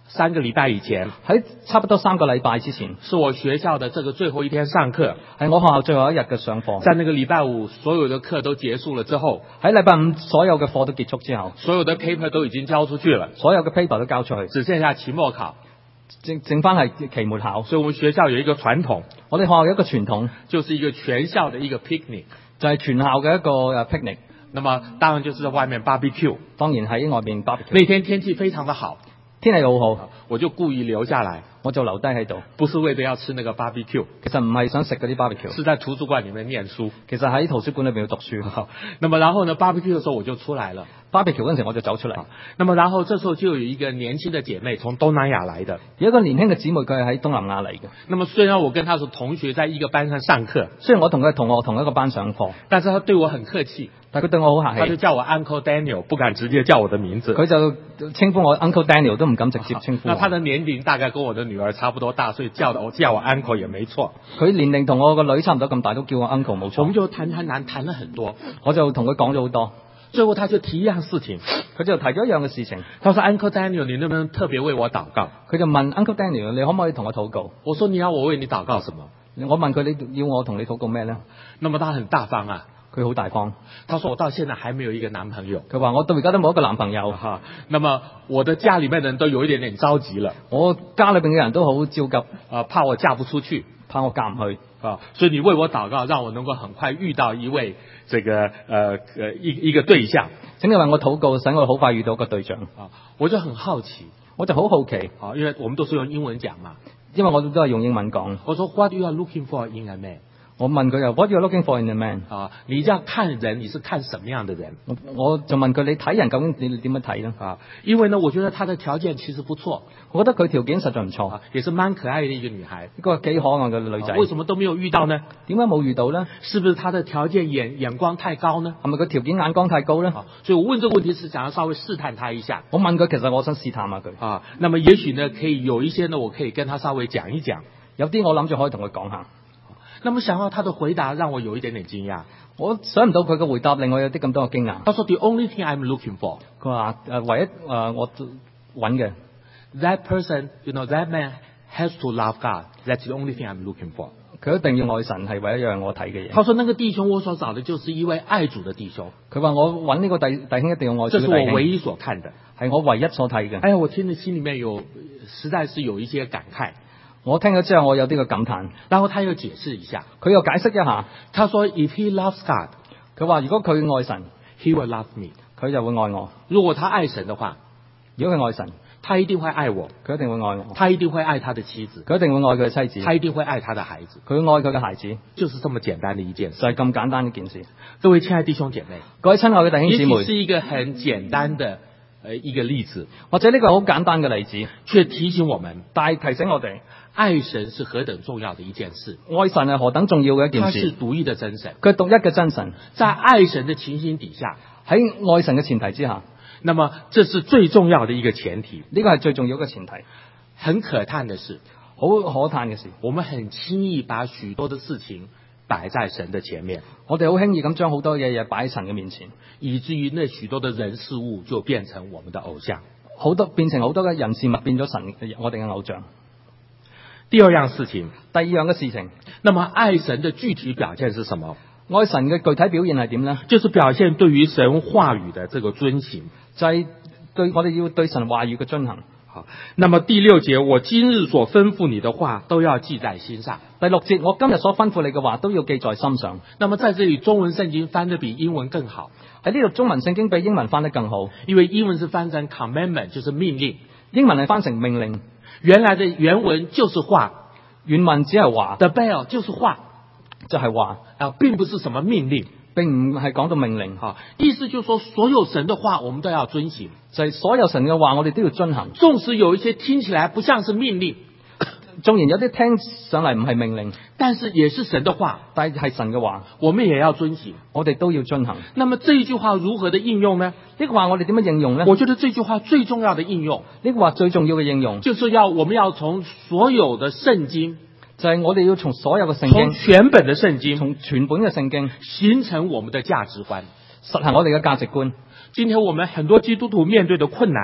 3個禮拜以前，
喺差不多3個禮拜之前，
是我學校的這個最後一天上課，
係我學校最後一日嘅上課。
在那個禮拜五所有的課都結束了之後，
喺禮拜五所有嘅課都結束之後，
所有的 paper 都已經交出去了，
所有嘅 paper 都交出去，
只剩下期末考，
剩翻係期末考。
所以我們學校有一個傳統，
我哋學校有一個傳統，
就是一個全校的一個 picnic，
就係全校嘅一個picnic。
那麼當然就是在外面 barbecue，
當然喺外面 barbecue。
那天天氣非常的好，
天氣好好，
我就故意留下來，
我就留低喺度，
不是為了要吃那個 barbecue，
其實唔係想食嗰啲 barbecue，
是在圖書館裡面念書，
其實喺圖書館裏邊要讀書。
那麼然後呢 barbecue 的時候我就出來了，
barbecue 嗰陣時我就走出嚟。
那麼然後這時候就有一個年輕的姐妹從東南亞來的，
有一個年輕嘅姊妹佢係喺東南亞嚟嘅。
那麼雖然我跟她是同學，在一個班上上課，
雖然我同佢同學同一個班上課，
但是她對我很客氣，
但係佢對我好客氣，
她就叫我 Uncle Daniel， 不敢直接叫我的名字，
佢就稱呼我 Uncle Daniel， 都唔敢直接稱呼我。
那她的年齡大概跟我的女兒差不多大，所以叫我 Uncle 也沒錯。
佢年齡同我個女差唔多咁大，都叫我 Uncle 冇錯。
我們就談了很多，
我就同佢講咗好多。
最後他就提一樣事情，
佢就提咗一樣嘅事情。
他說 Uncle Daniel， 你能不能特別為我禱告？
佢就問 Uncle Daniel， 你可唔可以同我禱告？
我說你要我為你禱告什麼？
我問佢你要我同你禱告咩呢？
那麼他很大方啊，
佢好大方。
他說我到現在還沒有一個男朋友。
佢話我到而家都冇一個男朋友
哈。那麼我的家裏面的人都有一點點着急了，
我家裏邊嘅人都好焦急，
怕我嫁不出去，
怕我嫁唔去
啊，所以你為我禱告，讓我能夠很快遇到一位這個一個對象。
請你為我禱告，使我好快遇到個對象。
啊，我就很好奇，
我就好好奇，
啊，因為我們都是用英文講嘛，
因為我都係用英文講。
我說 What you are looking for in a man？
我問佢又 What you are looking for in a man？
啊，你這樣看人，你是看什麼樣的人？
我就問佢，你睇人究竟你點樣睇呢？
啊，因為呢，我覺得他的條件其實不錯，
我覺得佢條件實在唔錯，
也是蠻可愛的一個女孩，
一個幾可愛嘅女仔。
為什麼都沒有遇到呢？
點解冇遇到呢？
是不是他的條件眼光太高呢？
係咪佢條件眼光太高呢？
所以我問這個問題是想要稍微試探他一下。
我問佢，其實我想試探下佢。
啊，那麼也許呢，可以有一些呢，我可以跟他稍微講一講。
有啲我諗住可以同佢講下。
那麼想到他的回答讓我有一點點驚訝，
我想唔到佢嘅回答令我有啲咁多嘅驚訝。
他說 The only thing I'm looking for， 佢話
唯一我揾嘅
that person you know that man has to love God. That's the only thing I'm looking for。
佢一定要愛神係唯一樣我睇嘅嘢。
他說那個弟兄我所找的就是一位愛主的弟兄。
佢話我揾呢個弟兄一定要愛主嘅弟兄。
這是我唯一所看的，
係我唯一所睇嘅。
哎呀，我聽了心裡面實在是有一些感慨。
我聽咗之後，我有啲個感嘆。
然後他又解釋一下，
佢又解釋一下。
他說 If he loves God，
佢話如果佢愛神
，He will love me，
佢就會愛我。
如果他愛神的話，
如果佢愛神，
他一定會愛我，
佢一定會愛我。
他一定會愛他的妻子，
佢一定會愛佢嘅妻子，
他一定會愛他的孩子，
佢愛佢嘅孩子，
就是這麼簡單的一件事，
就係咁簡單一件事。
各位親愛的弟兄姐妹，
各位親愛嘅弟兄姊妹，
也許是一個很簡單的一個例子，
或者呢個好簡單嘅例子，
卻提醒我們，
但係提醒我哋。
愛神是何等重要的一件事，
愛神係何等重要嘅一件事。
他是獨一的真神，
佢係獨一嘅真神，
在愛神的情形底下，
喺愛神嘅前提之下，
那麼這是最重要的一個前提，
呢個係最重要嘅前提。
很可嘆的是，
好可嘆嘅事，
我們很輕易把許多的事情擺在神的前面，
我哋好輕易咁將好多嘢擺喺神嘅面前，
以至於那許多的人事物就變成我們的偶像，
變成好多嘅人事物變咗神我哋嘅偶像。
第二樣事情，
第二樣嘅事情，
那麼愛神的具體表現是什麼？
愛神嘅具體表現係點呢？
就是表現對於神話語的這個遵行，
就係我哋要對神話語嘅遵行。
好，那麼第六節，我今日所吩咐你的話都要記在心上。
第六節，我今日所吩咐你嘅話都要記在心上。
那麼在這裡中文聖經翻得比英文更好，
喺呢度中文聖經比英文翻得更好，
因為英文是翻成 commandment， 就是命令，
英文係翻成命令。
原來的原文就是話，
原文只係話
，the bell 就是話，
就係話
啊，並不是什麼命令，
並唔係講到命令。
意思就是說所有神的話我們都要遵行，
就係所有神嘅話我哋都要遵行。
縱使有一些聽起來不像是命令，
縱然有啲聽上嚟唔係命令，
但是也是神的話，
但係神嘅話，
我們也要遵行，
我哋都要遵行。
那麼這一句話如何的應用呢？
呢個話我哋點樣應用呢？
我覺得這句話最重要的應用，
呢個話最重要嘅應用，
就是我們要從所有的聖經，
就係我哋要從所有嘅聖經，
從全本的聖經，
從全本嘅聖經
形成我們的價值觀，
實行我哋嘅價值觀。
今天我們很多基督徒面對的困難，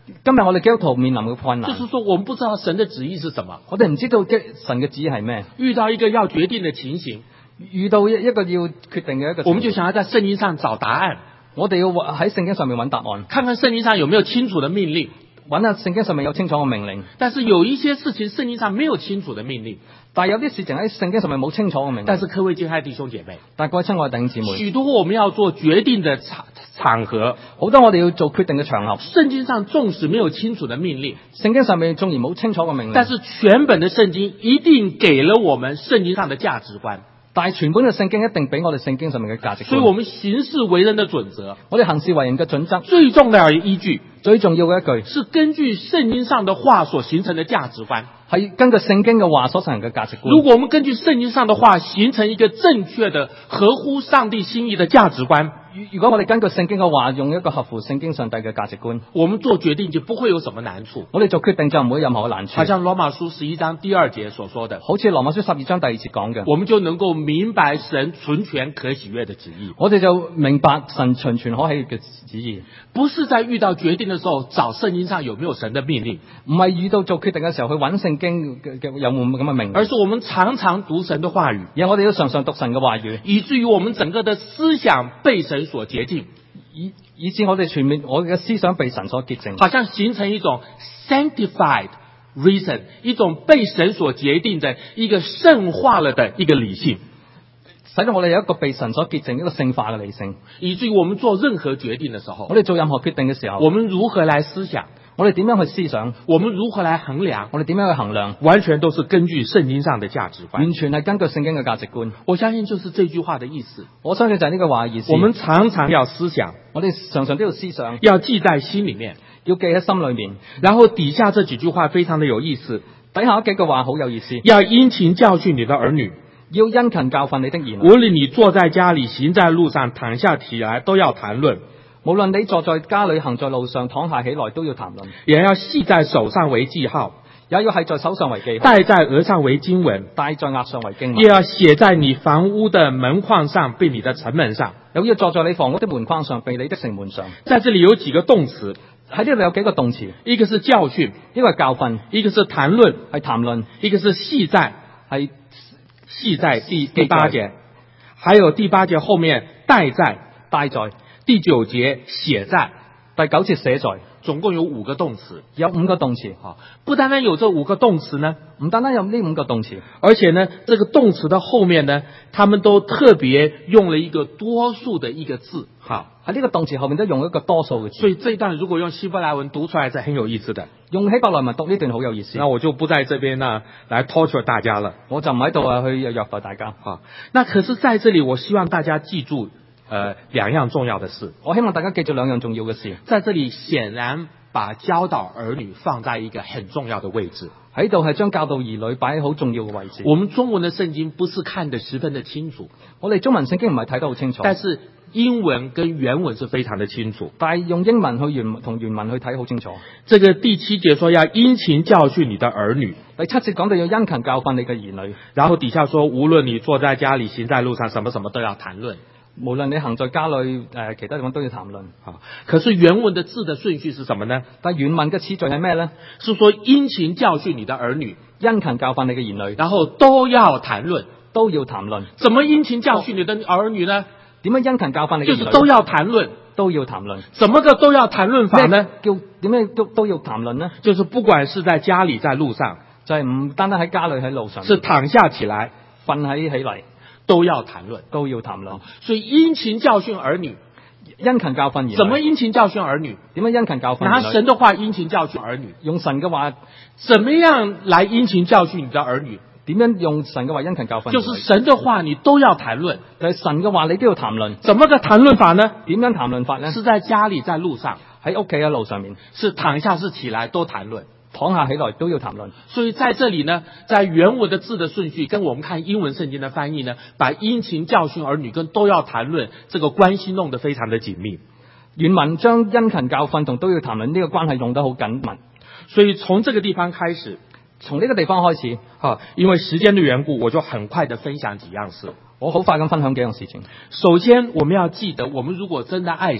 今日我哋基督徒面臨嘅困難，
就是說我們不知道神的旨意是什麼，
我哋唔知道神嘅旨意係咩，
遇到一個要決定的情形，
遇到一個要決定嘅一個情況，
我們就想要在聖經上找答案，
我哋要喺聖經上面揾答案，
看看聖經上有沒有清楚的命令，
揾下聖經上面有清楚嘅命令。
但是有一些事情聖經上沒有清楚的命令，
但係有啲事情喺聖經上面冇清楚嘅命令。
但是各位親愛的弟兄姐妹，
但係各位親愛的弟兄姊妹，
許多我們要做決定的場合，
好多我哋要做決定嘅場合，
聖經上縱使沒有清楚的命令，
聖經上面縱然冇清楚嘅命令，
但是全本的聖經一定給了我們聖經上的價值觀。
但係全本嘅聖經一定俾我哋聖經上面嘅價值觀。
所以我們行事為人的準則，
我哋行事為人嘅準則，
最重要的依據，
最重要嘅一句，
是根據聖經上的話所形成的價值觀，
係根據聖經嘅話所形成嘅價值觀。
如果我們根據聖經上的話形成一個正確的合乎上帝心意的價值觀，
如果我哋根據聖經嘅話用一個合乎聖經上帝嘅價值觀，
我們做決定就不會有什麼難處。
我哋做決定就唔會有任何嘅難處。
好像羅馬書11章第2節所說的，
好似羅馬書12章第2節講嘅，
我們就能夠明白神純全可喜悅的旨意。
我哋就明白神純全可喜悅嘅旨意，
不是在遇到決定的時候找聖經上有沒有神的命令，
唔係遇到做決定嘅時候去揾聖經嘅有冇咁嘅命令，
而是我們常常讀神的話語，
而我哋都常常讀神嘅話語，
以至於我們整個的思想被神所潔淨，
以致我哋我哋嘅思想被神所潔淨，
好像形成一種 sanctified reason， 一種被神所潔淨的一個聖化了的一個理性，
使到我哋有一個被神所潔淨一個聖化嘅理性，
以至於我們做任何決定的時候，
我哋做任何決定嘅時候，
我們如何來思想，
我哋點樣去思想，
我們如何來衡量，
我哋點樣去衡量，
完全都是根據聖經上的價值觀，
完全係根據聖經嘅價值觀。
我相信就是這句話的意思，
我相信就係呢個話嘅意思。
我們常常要思想，
我哋常常都要思想，
要記在心裏面，
要記喺心裏面。
然後底下這幾句話非常的有意思，
底下幾句話好有意思，
要殷勤教訓你的兒女，
要殷勤教訓你的兒女，
無論你坐在家裏，行在路上，躺下起來，都要談論。
無論你坐在家裏，行在路上，躺下起來，都要談論。
也要繫在手上為記號，
也要繫在手上為記號，
戴在額上為經文，
戴在額上為經文。
也要寫在你房屋的門框上，並你的城門上。
又要坐在你房屋的門框上，並你的城門上。
在這裏有幾個動詞，
喺呢度有幾個動詞，
一個是教訓，
一個係教訓，
一個是談論，
係談論，
一個是繫在，
係
繫在第8節，還有第8節後面戴在，
戴在，
第9節寫在，
第9節寫在，
總共有5個動詞，
有5個動詞。
不單單有這5個動詞呢，
唔單單有呢5個動詞，
而且呢，這個動詞的後面呢，他們都特別用了一個多數的一個字。好，
喺呢個動詞後面都用一個多數嘅字。
所以這一段如果用希伯來文讀出來是很有意思的。
用希伯來文讀呢段好有意思。
那我就不在這邊呢來 torture 大家了。
我就唔喺度去虐待大家。
好，那可是在這裡我希望大家記住2樣重要的事。
我希望大家記住2樣重要嘅事。
在這裡顯然把教導兒女放在一個很重要的位置。
喺度係將教導兒女擺喺好重要嘅位置。
我們中文的聖經不是看得十分的清楚，
我哋中文聖經唔係睇得好清楚，
但是英文跟原文是非常的清楚。
但係用英文去原文去睇好清楚。
這個第7節說要殷勤教訓你的兒女，
第7節講到要殷勤教訓你嘅兒女，
然後底下說無論你坐在家裡，行在路上，什麼什麼都要談論。
無論你行在家裏其他地方都要談論。
可是原文的字的順序是什麼呢？
但原文嘅次序係咩呢？
是說殷勤教訓你的兒女，
殷勤教訓你嘅兒女，
然後都要談論，
都要談論。
怎麼殷勤教訓你的兒女呢？
點樣殷勤教訓你嘅兒女？
就是都要談論，
都要談論。
怎麼個都要談論法呢？
叫點樣都要談論呢？
就是不管是在家裡在路上，
就係唔單單喺家裏喺路上，
是躺下起來，
瞓起嚟。
都要談論，
都要談論。
所以殷勤教訓兒女，
殷勤教訓兒女。
怎麼殷勤教訓兒女？
點樣殷勤教訓兒女？
拿神的話殷勤教訓兒女，
用神嘅話，
怎麼樣來殷勤教訓你的兒女？
點樣用神嘅話殷勤教訓？
就是神的話你都要談論，
係神嘅話你都要談論。
怎麼個談論法呢？
點樣談論法呢？
是在家裡在路上，
喺屋企嘅路上面，
是躺下是起來都談論。
躺下起來都要談論。
所以在這裡呢，在原文的字的順序跟我們看英文聖經的翻譯呢，把殷勤教訓兒女跟都要談論這個關係弄得非常的緊密。
原文將殷勤教訓同都要談論呢個關係弄得好緊密。
所以從這個地方開始，
從呢個地方開始，
因為時間的緣故，我就很快的分享幾樣事。
我好快咁分享幾樣事情。
首先我們要記得，我們如果真的愛神，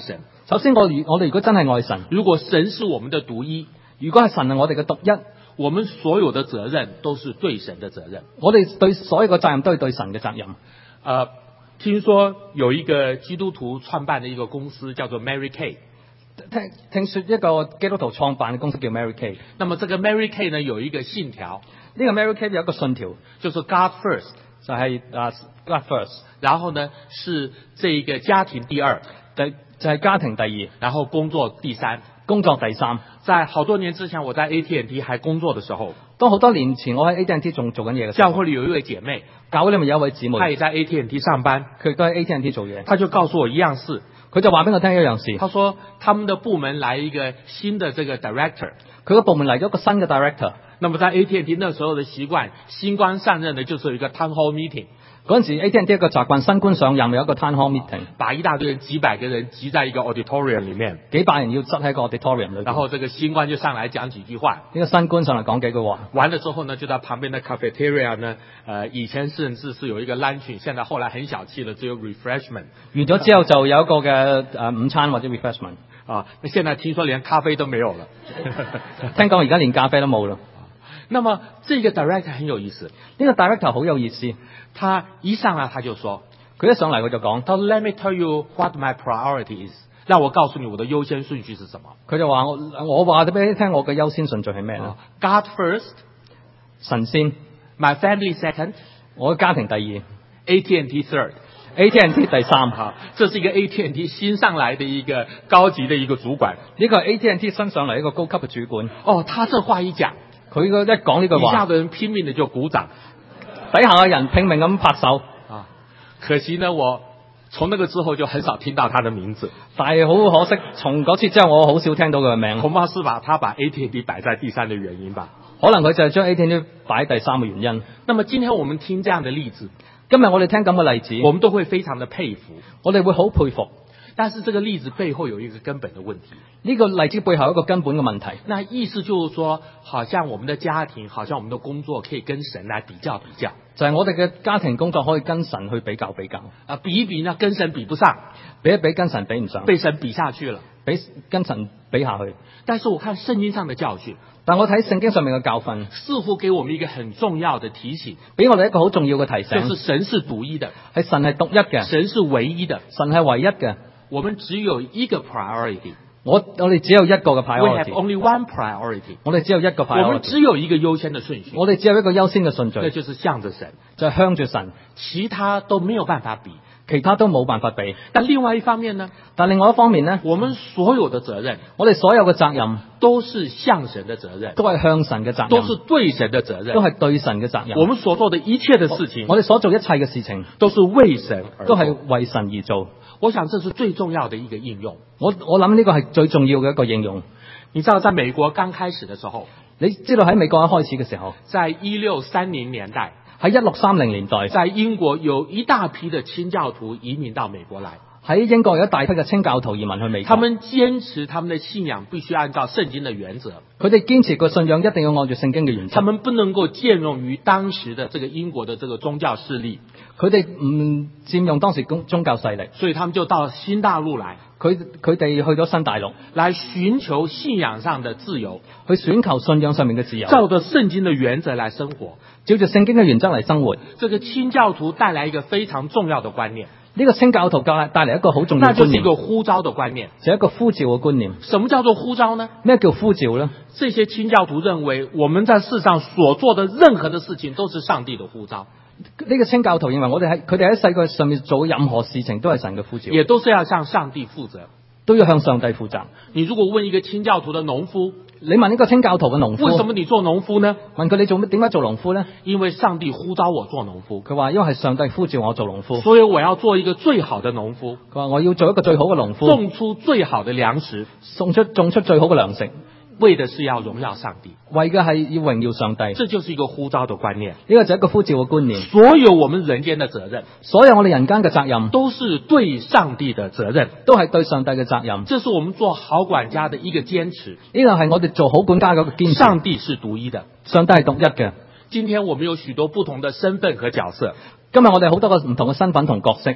首先我哋如果真係愛神，
如果神是我們的獨一，
如果係神係我哋嘅獨一，
我們所有的責任都是對神的責任。
我哋對所有嘅責任都係對神嘅責任。
聽說有一個基督徒創辦的一個公司叫做 Mary Kay。
聽說一個基督徒創辦嘅公司叫 Mary Kay。
那麼這個 Mary Kay 呢有一個信條，
呢個 Mary Kay 有一個信條，
就是 God first，
就係God first，
然後呢是這一個家庭第二，
就係家庭第二，
然後工作第三。
工作第三。
在好多年之前，我在 AT&T 還工作的時候，
當好多年前我喺 AT&T 仲做緊嘢嘅時候，
教會裏有一位姐妹，
教會裏面有一位姊妹，
她也在 AT&T 上班，
佢都喺 AT&T 做嘢，
她就告訴我一樣事，
佢就話俾我聽一樣事，
她說他們的部門來一個新的這個 director，
佢個部門嚟咗一個新嘅 director。
那麼在 AT&T 那時候的習慣，新官上任的就是有一個 town hall meeting。
嗰陣時 AT&T 一個習慣，新官上任有一個 town hall meeting，
把一大堆人幾百個人擠在一個 auditorium 裡面，
幾百人要擠喺個 auditorium 裏面，
然後這個新官就上來講幾句話，
呢個新官上嚟講幾句話，
完了之後呢，就到旁邊的 cafeteria 呢，以前甚至是有一個 lunch， 現在後來很小氣了，只有 refreshment。
完咗之後就有一個嘅午餐或者 refreshment。
啊，那現在聽說連咖啡都沒有了，
聽講而家連咖啡都冇啦。
那麼這個 director 很有意思，
呢個 director 好有意思，
他一上來他就說，
佢一上嚟佢就講，
他說 Let me tell you what my priority is， 讓我告訴你我的優先順序是什麼。
佢就話我話俾你聽，我嘅優先順序係咩咧
？God first，
神先
，my family second，
我嘅家庭第二
，AT&T third。AT&T
第三嚇，
這是一個 AT&T 新上來的一個高級的一個主管，
呢個係 AT&T 新上嚟一個高級嘅主管。
哦，他這話一講，
佢一講呢句話，
底下的人拼命的就鼓掌，
底下嘅人拼命咁拍手。
啊，可惜呢，我從那個之後就很少聽到他的名字，
但係好可惜，從嗰次之後我好少聽到佢嘅名。
恐怕是他把 AT&T 擺在第三的原因吧。
可能佢就係將 AT&T 擺第三嘅原因。
那麼今天我們聽這樣的例子，
今日我哋聽咁嘅例子，
我們都會非常的佩服，
我哋會好佩服。
但是這個例子背後有一個根本的問題，
呢個例子背後有一個根本嘅問題。
那意思就是說，好像我們的家庭，好像我們的工作可以跟神來比較，
就係我哋嘅家庭工作可以跟神去比較，
比一比呢，跟神比不上，
比一比跟神比唔上，
被神比下去了，
跟神比下去。
但是我看聖經上的教訓，
但我睇聖經上面嘅教訓，
似乎給我們一個很重要的提醒，
俾我哋一個好重要嘅提醒，
就是神是獨一的，
係神係獨一嘅，
神是唯一的，
神係唯一嘅。
我們只有一個 priority，
我哋只有一個嘅
priority，We have only one priority，
我哋只有一個 priority，
我們只有一個優先的順序，
我哋只有一個優先嘅順序，
那就是向着神，
就係向住神，
其他都沒有辦法比，
其他都冇辦法比。
但另外一方面呢，我們所有的責任，
我哋所有嘅責任
都是向神的責任，
都係向神嘅責任，
都是對神的責任，
都係對神嘅責任。
我們所做的一切的事情，
我哋所做一切嘅事情，
都是為神而做，
都係為神而做。
我想這是最重要的一個應用。
我諗呢個係最重要嘅一個應用。
你知道，在美國剛開始的時候，
你知道喺美國一開始嘅時候，
在1630年代，
喺1630年代，
在英國有一大批的清教徒移民到美國來。
喺英國有一大批嘅清教徒移民去美國，
他們堅持他們的信仰必須按照聖經的原則，
佢哋堅持個信仰一定要按照聖經嘅原則，
他們不能夠佔用於當時的這個英國的這個宗教勢力，
佢哋唔佔用當時宗教勢力，
所以他們就到新大陸來，
佢哋去咗新大陸，
來尋求信仰上的自由，
去尋求信仰上面嘅自由，
照着聖經的原則來生活，
照着聖經嘅原則嚟生活。
這個清教徒帶來一個非常重要的觀念。
呢個清教徒帶嚟一個好重要嘅觀念，
那就是一個呼召的觀念，
就係一個呼召嘅觀念。
什麼叫做呼召呢？
咩叫呼召呢？
這些清教徒認為，我們在世上所做的任何的事情都是上帝的呼召。
呢個清教徒認為佢哋喺世界上面做任何事情都係神嘅呼召，
也都是要向上帝負責，
都要向上帝負責。
你如果問一個清教徒的農夫，
你問呢個清教徒嘅農夫，
為什麼你做農夫呢？
問佢你點解做農夫呢？
因為上帝呼召我做農夫。
佢話因為係上帝呼召我做農夫，
所以我要做一個最好的農夫。
佢話我要做一個最好嘅農夫，
種出最好的糧食，
種出最好嘅糧食，
為的是要榮耀上帝，
為嘅係要榮耀上帝。
這就是一個呼召的觀念，
呢個就係一個呼召嘅觀念。
所有我們人間的責任，
所有我哋人間嘅責任，
都是對上帝的責任，
都係對上帝嘅責任。
這是我們做好管家的一個堅持。
呢個係我哋做好管家嘅一個堅持。
上帝是獨一的，
上帝係獨一嘅。
今天我們有許多不同的身份和角色，
今日我哋好多個唔同嘅身份同角色。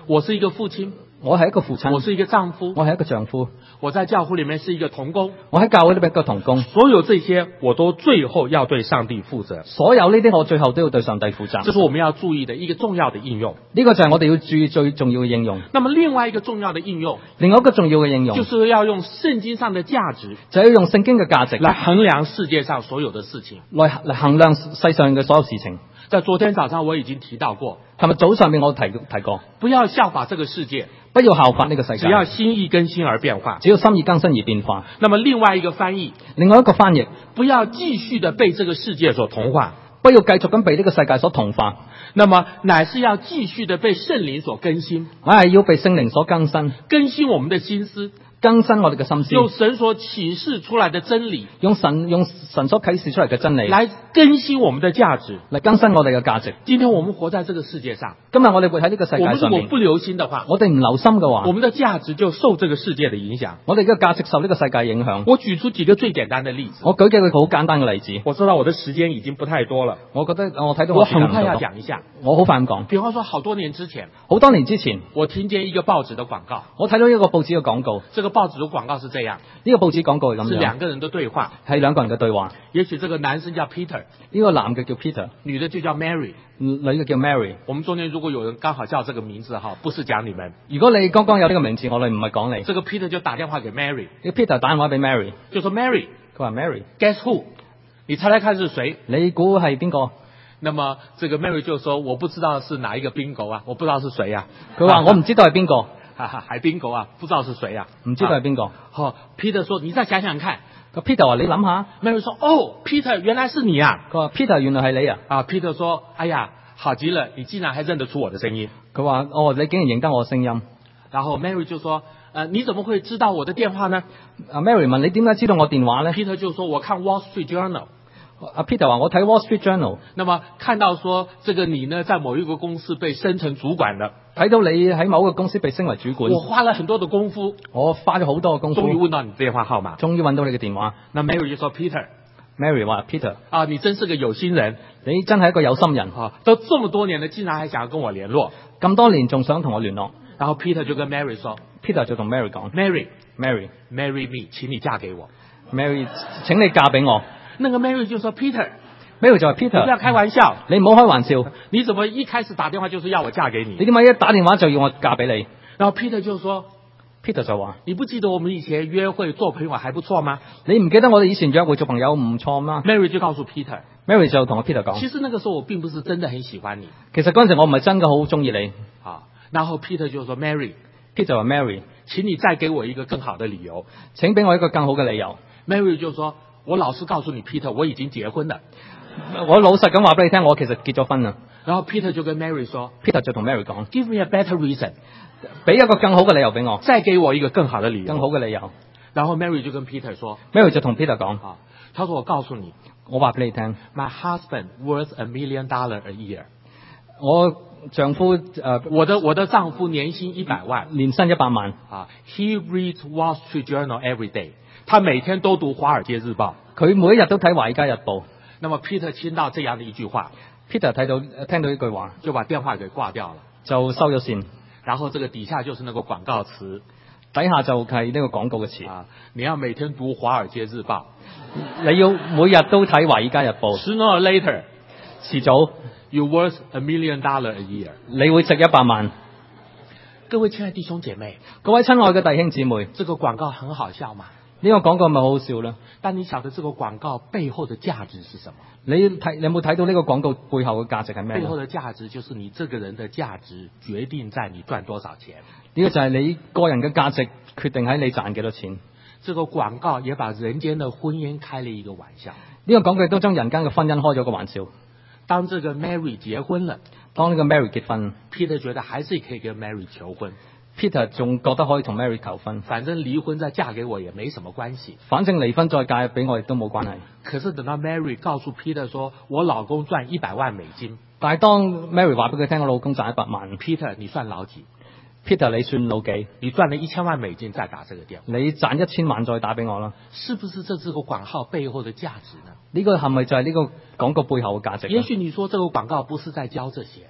我是一個父親，
我係一個父親，
我是一個丈夫，
我係一個丈夫，
我在教會裏面是一個同工，
我喺教會裏邊一個同工，
所有這些我都最後要對上帝負責。
所有呢啲我最後都要對上帝負責。
這是我們要注意的一個重要的應用。
呢個就係我哋要注意最重要嘅應用。
那麼另外一個重要的應用，
另外一個重要嘅應用，
就是要用聖經上的價值，
就要用聖經嘅價值
來衡量世界上所有的事情，
來衡量世上嘅所有事情。
在昨天早上我已經提到過，
琴日早上面我提過，
不要效法這個世界，
不要效法呢個世界，
只要心意更新而變化，
只要心意更新而變化。
那麼另外一個翻譯，
另外一個翻譯，
不要繼續的被這個世界所同化，
不要繼續咁被呢個世界所同化，
那麼乃是要繼續的被聖靈所更新，
係要被聖靈所更新，
更新我們的心思，
更新我哋嘅心思，
用神所啟示出來的真理，
用神所啟示出嚟嘅真理，
來更新我們的價值，
嚟更新我哋嘅價值。
今天我們活在這個世界上，
今日我哋活喺呢個世界上面，
我們如果不留心的話，
我哋唔留心嘅話，
我們的價值就受這個世界的影響，
我哋嘅價值受呢個世界影響。
我舉出幾個最簡單的例子，
我舉幾個好簡單嘅例子。
我知道我的時間已經不太多了，
我覺得我睇到
我很快要講一下，
我好快咁講。
比方說好多年之前，我聽見一個報紙的廣告，
我睇到一個報紙嘅廣告，
這個報紙的廣告是這樣，
呢個報紙廣告係咁樣，
是兩個人的對話，
係兩個人嘅對話。
也許這個男生叫 Peter，
呢個男嘅叫 Peter，
女的就叫 Mary，
女嘅叫 Mary。
我們中間如果有人剛好叫這個名字哈，不是講你們。
如果你剛剛有呢個名字，我哋唔係講你。
這個 Peter 就打電話給 Mary，
呢個 Peter 打電話俾 Mary，
就說 Mary，
佢話 Mary，guess
who？你猜猜看是誰？
你估係邊個？
那麼這個 Mary 就說我不知道是哪一個 bingo 啊，我不知道是誰啊。
佢話我唔知道係邊個，
還 bingo 啊，不知道是誰啊，
唔知道係邊個。
好 ，Peter 說你再想想看。
個 Peter 話你諗下。
Mary 說哦 Peter 原來是你啊。
佢話 Peter 原來係你啊。
Peter 說哎呀好極了，你竟然還認得出我的聲音。
佢話哦你竟然認得我聲音。
然後 Mary 就說你怎麼會知道我的電話呢
？Mary 問你點解知道我電話呢？
Peter 就說我看 Wall Street Journal。
Peter 話我睇 Wall Street Journal，
那麼看到說這個你呢在某一個公司被升成主管了，
睇到你喺某個公司被升為主管，
我花了很多的功夫，
我花咗好多嘅功夫，
終於問到你電話號碼，
終於揾到你嘅電話。
那 Mary 就說 Peter。Mary
話 Peter
你真是個有心人，
你真係一個有心人
都這麼多年了，竟然還想要跟我聯絡，
咁多年仲想同我聯絡。
然後 Peter 就跟 Mary 說
，Peter 就同 Mary 講
，Mary，marry me，請你嫁給我
，Mary，請你嫁俾我。
那個 Mary 就說 Peter。Mary
就話 Peter，
你不要開玩笑，
你唔好開玩笑。
你怎麼一開始打電話就是要我嫁給你？
你點解一打電話就要我嫁俾你？
然後 Peter 就說
，Peter 就話，
你不記得我們以前約會做朋友還不錯嗎？
你唔記得我哋以前約會做朋友唔錯嗎
？Mary 就告訴 Peter，Mary
就同我 Peter 講，
其實那個時候我並不是真的很喜歡你。
其實嗰陣時我唔係真嘅好中意你。
然後 Peter 就說
Mary，Peter 話 Mary，
請你再給我一個更好的理由，
請俾我一個更好嘅理由。
Mary 就說我老實告訴你 Peter，我已經結婚了。
我老實咁話俾你聽，我其實結咗婚啦。
然後 Peter 就跟 Mary 說
，Peter 就同 Mary 講
，Give me a better reason，
俾一個更好嘅理由俾我，
再給我一個更好的理由，
更好嘅理由。
然後 Mary 就跟 Peter 說
，Mary 就同 Peter 講，
他說我告訴你，
我話俾你聽
，My husband worth $1 million a year，
我丈夫
我的丈夫年薪100萬，
年薪100萬。
He reads Wall Street Journal every day， 他每天都讀華爾街日報，
佢每一日都睇華爾街日報。
那麼 Peter 聽到這樣的一句話
，Peter 聽到呢句話，
就把電話給掛掉了，
就收咗線。
然後這個底下就是那個廣告詞，
底下就係呢個廣告嘅詞。
你要每天讀華爾街日報，
你要每日都睇華爾街日報。
Sooner or later，
遲早
，You worth $1 million a year，
你會值100萬。
各位親愛的弟兄姐妹，
各位親愛嘅弟兄姊妹，
這個廣告很好笑嘛？
呢個廣告咪好好笑啦？
但你曉得這個廣告背後的價值是什麼？
你有冇睇到呢個廣告背後嘅價值係咩？
背後的價值就是你這個人的價值決定在你賺多少錢。
呢個就係你個人嘅價值決定喺你賺幾多錢。
這個廣告也把人間的婚姻開了一個玩笑。
呢個廣告都將人間嘅婚姻開咗個玩笑。
當這個 Mary 結婚了，
當呢個 Mary 結婚
，Peter 覺得還是可以跟 Mary 求婚。
Peter 仲覺得可以同 Mary 求婚，
反正離婚再嫁給我也沒什麼關係。
反正離婚再嫁俾我亦都冇關係。
可是等到 Mary 告訴 Peter 說我老公賺100萬美金，
但係當 Mary 話俾佢聽我老公賺100萬
，Peter 你算老幾
？Peter 你算老幾？
你賺了1000萬美金再打這個電話，
你賺1000萬再打俾我啦？
是不是這個廣告背後的價值呢？
呢個係咪就係呢個廣告背後嘅價值？
也許你說這個廣告不是在教這些。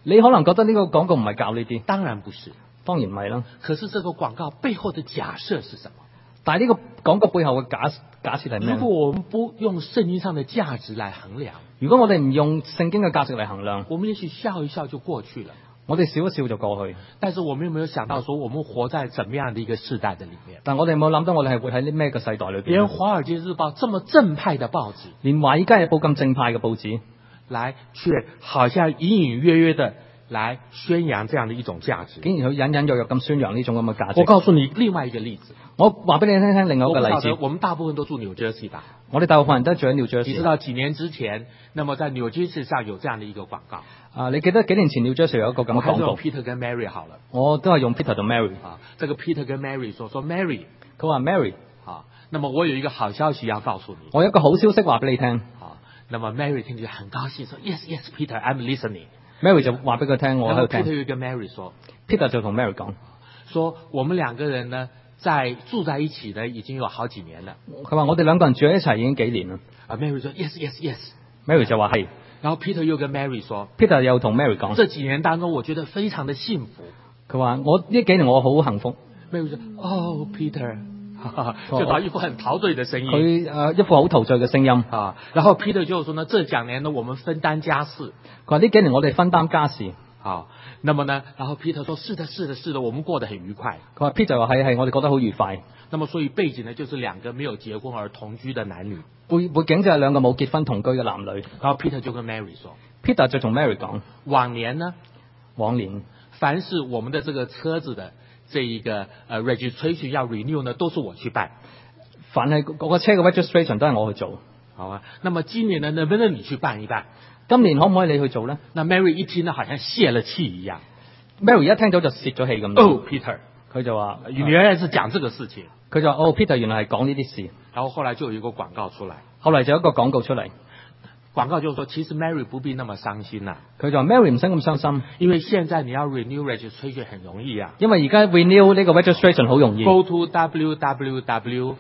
你可能覺得呢個廣告唔係教呢啲，
當然不是。
當然唔係啦。
可是這個廣告背後的假設是什麼？
但係呢個廣告背後嘅假設係咩？
如果我們不用聖經上的價值來衡量，
如果我哋唔用聖經嘅價值嚟衡量，
我們也許笑一笑就過去了。
我哋笑一笑就過去。
但是我們有沒有想到說，我們活在怎麼樣的一個世代的裡面？
但我哋冇諗到我哋係活喺啲咩嘅世代裏邊？
連華爾街日報這麼正派的報紙，
連華爾街日報咁正派嘅報紙，
來卻好像隱隱約約的來宣揚這樣的一種價值，
竟然佢隱隱約約咁宣揚呢種咁嘅價值。
我告訴你另外一個例子，
我話俾你聽聽另外一個例子。
我們大部分都住紐約西吧？
我哋大部分人都住喺紐約西。
你知道幾年之前，那麼在紐約西上有這樣的一個廣告
啊？你記得幾年前紐約西有一個咁嘅廣告？
我 Peter 跟 Mary 好了，
我都係用 Peter 同 Mary
啊。這個 Peter 跟 Mary 說 Mary，
佢話 Mary
啊，那麼我有一個好消息要告訴你，
我有一個好消息話俾你聽。
啊，那麼 Mary 聽就很高興，說 Yes Yes Peter，I'm listening。Mary
就話俾佢聽，我喺度聽。
Peter 又跟 Mary 說
，Peter 就同 Mary 講，
說我們兩個人呢，在住在一起呢，已經有好幾年了。
佢話我哋兩個人住喺一齊已經幾年啦。
啊 Mary 說 Yes Yes Yes。Mary
就話係。
然後 Peter 又跟 Mary 說
，Peter 又同 Mary 講，
這幾年當中我覺得非常的幸福。
佢話我呢幾年我好幸福。
Mary 說哦 Peter。就把一副很陶醉的聲音，
佢一副好陶醉嘅聲音
啊。然後 Peter 就說呢，這兩年呢，我們分擔家事。
佢話呢幾年我哋分擔家事。
啊，那麼呢，然後 Peter 說是的，是的，是的，我們過得很愉快。
佢話 Peter 話係，我哋覺得好愉快。
那麼所以背景呢，就是兩個沒有結婚而同居的男女。
背景就係兩個冇結婚同居嘅男女。
然後 Peter 就跟 Mary 說
，Peter 就同 Mary 講，
往年呢，凡是我們的這個車子的這一個registration 要 renew 呢，都是我去辦。
凡係嗰個車嘅 registration 都係我去做，
好啊。那麼今年呢，能不能你去辦一辦？
今年可唔可以你去做呢？
那 Mary 一聽呢，好像泄了氣一樣。
Mary 一聽到就泄咗氣咁。
哦 Peter，
佢就話
原來是講這個事情。
佢就話哦 Peter 原來係講呢啲事。
然後後來就有一個廣告出來。
後來就有一個廣告出嚟。
廣告就是說，其實 Mary 不必那麼傷心啦。
佢就話 Mary 唔使咁傷心，
因為現在你要 renew registration 很容易啊。
因為而家 renew 呢個 registration 好容易。
Go to www.njmdv.org.gov。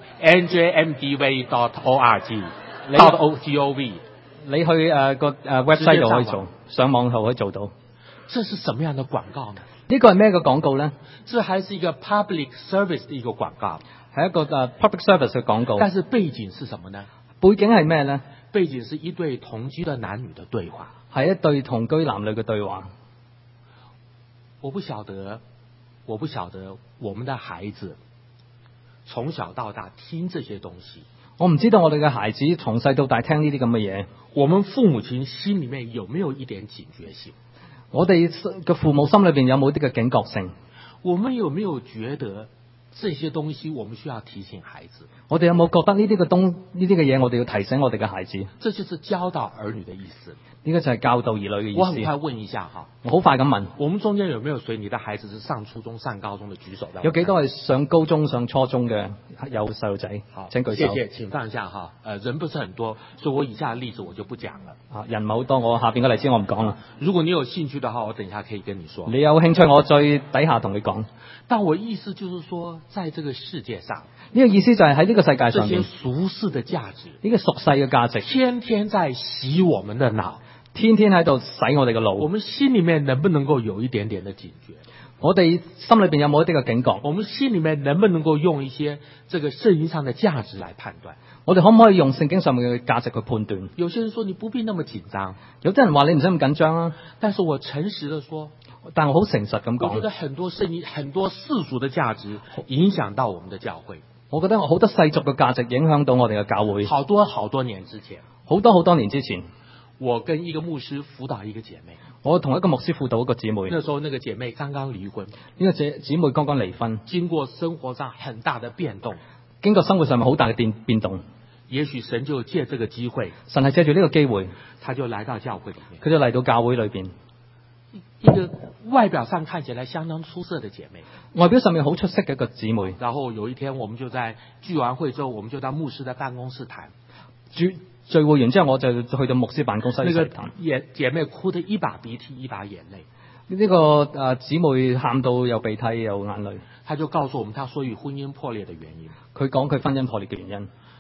你去個website 度可以做，上網後可以做到。
這是什麼樣的廣告呢？
呢個係咩嘅廣告呢？
這還是一個 public service 的一個廣告，
係一個public service 嘅廣告。
但是背景是什麼呢？
背景係咩呢？
背景是一對同居的男女的對話，
係一對同居男女嘅對話。
我不曉得我們的孩子從小到大聽這些東西。
我唔知道我哋嘅孩子從細到大聽呢啲咁嘅嘢，
我們父母親心裏面有沒有一點警覺性？
我哋嘅父母心裏邊有冇啲嘅警覺性？
我們有沒有覺得這些東西我們需要提醒孩子？
我哋有冇覺得呢啲嘅嘢我哋要提醒我哋嘅孩子？
這就是教導兒女的意思。
呢個就係教導兒女嘅意思。
我很快問一下哈，
我好快咁問，
我們中間有沒有誰你的孩子是上初中、上高中的舉手？
有幾多係上高中、上初中嘅有細路仔？
好，
請舉手。
謝謝，請放下哈。人不是很多，所以我以下的例子我就不講了。
人唔係好多，我下邊嘅例子我唔講啦。
如果你有興趣的話，我等一下可以跟你說。
你有興趣，我再底下同你講。
但我意思就是說，在這個世界上，
呢個意思就係喺呢個世界上面，
這些俗世的價值，
呢個俗世嘅價值，
天天在洗我們的腦，
天天喺度洗我哋嘅腦。
我們心裏面能不能夠有一點點的警覺？
我哋心裏邊有冇一啲嘅警覺？
我們心裏面能不能夠用一些這個聖經上的價值來判斷？
我哋可唔可以用聖經上面嘅價值去判斷？
有些人說你不必那麼緊張，
有啲人話你唔使咁緊張啊。
但是我誠實地說，
但我好誠實咁講，
我覺得很多聖經、很多世俗的價值影響到我們的教會。
我覺得好多世俗嘅價值影響到我哋嘅教會。
好多年之前，
好多年之前，
我跟一個牧師輔導一個姐妹，
我同一個牧師輔導一個姊妹。
那時候那個姐妹剛剛離婚，
呢個姊妹剛剛離婚，
經過生活上很大的變動，
經過生活上面好大嘅變動。
也許神就借這個機會，
神係借住呢個機會，
他就來到教會裏面，
佢就嚟到教會裏邊。
一個外表上看起來相當出色的姐妹，
外表上面好出色嘅一個姊妹。
然後有一天，我們就在聚完會之後，我們就到牧師的辦公室談。
聚會完之後，我就去到牧師辦公室嚟談。
姐妹哭得一把鼻涕一把眼淚。
呢個姊妹喊到有鼻涕有眼淚。
她就告訴我們她所以婚姻破裂的原因。
佢講佢婚姻破裂嘅原因。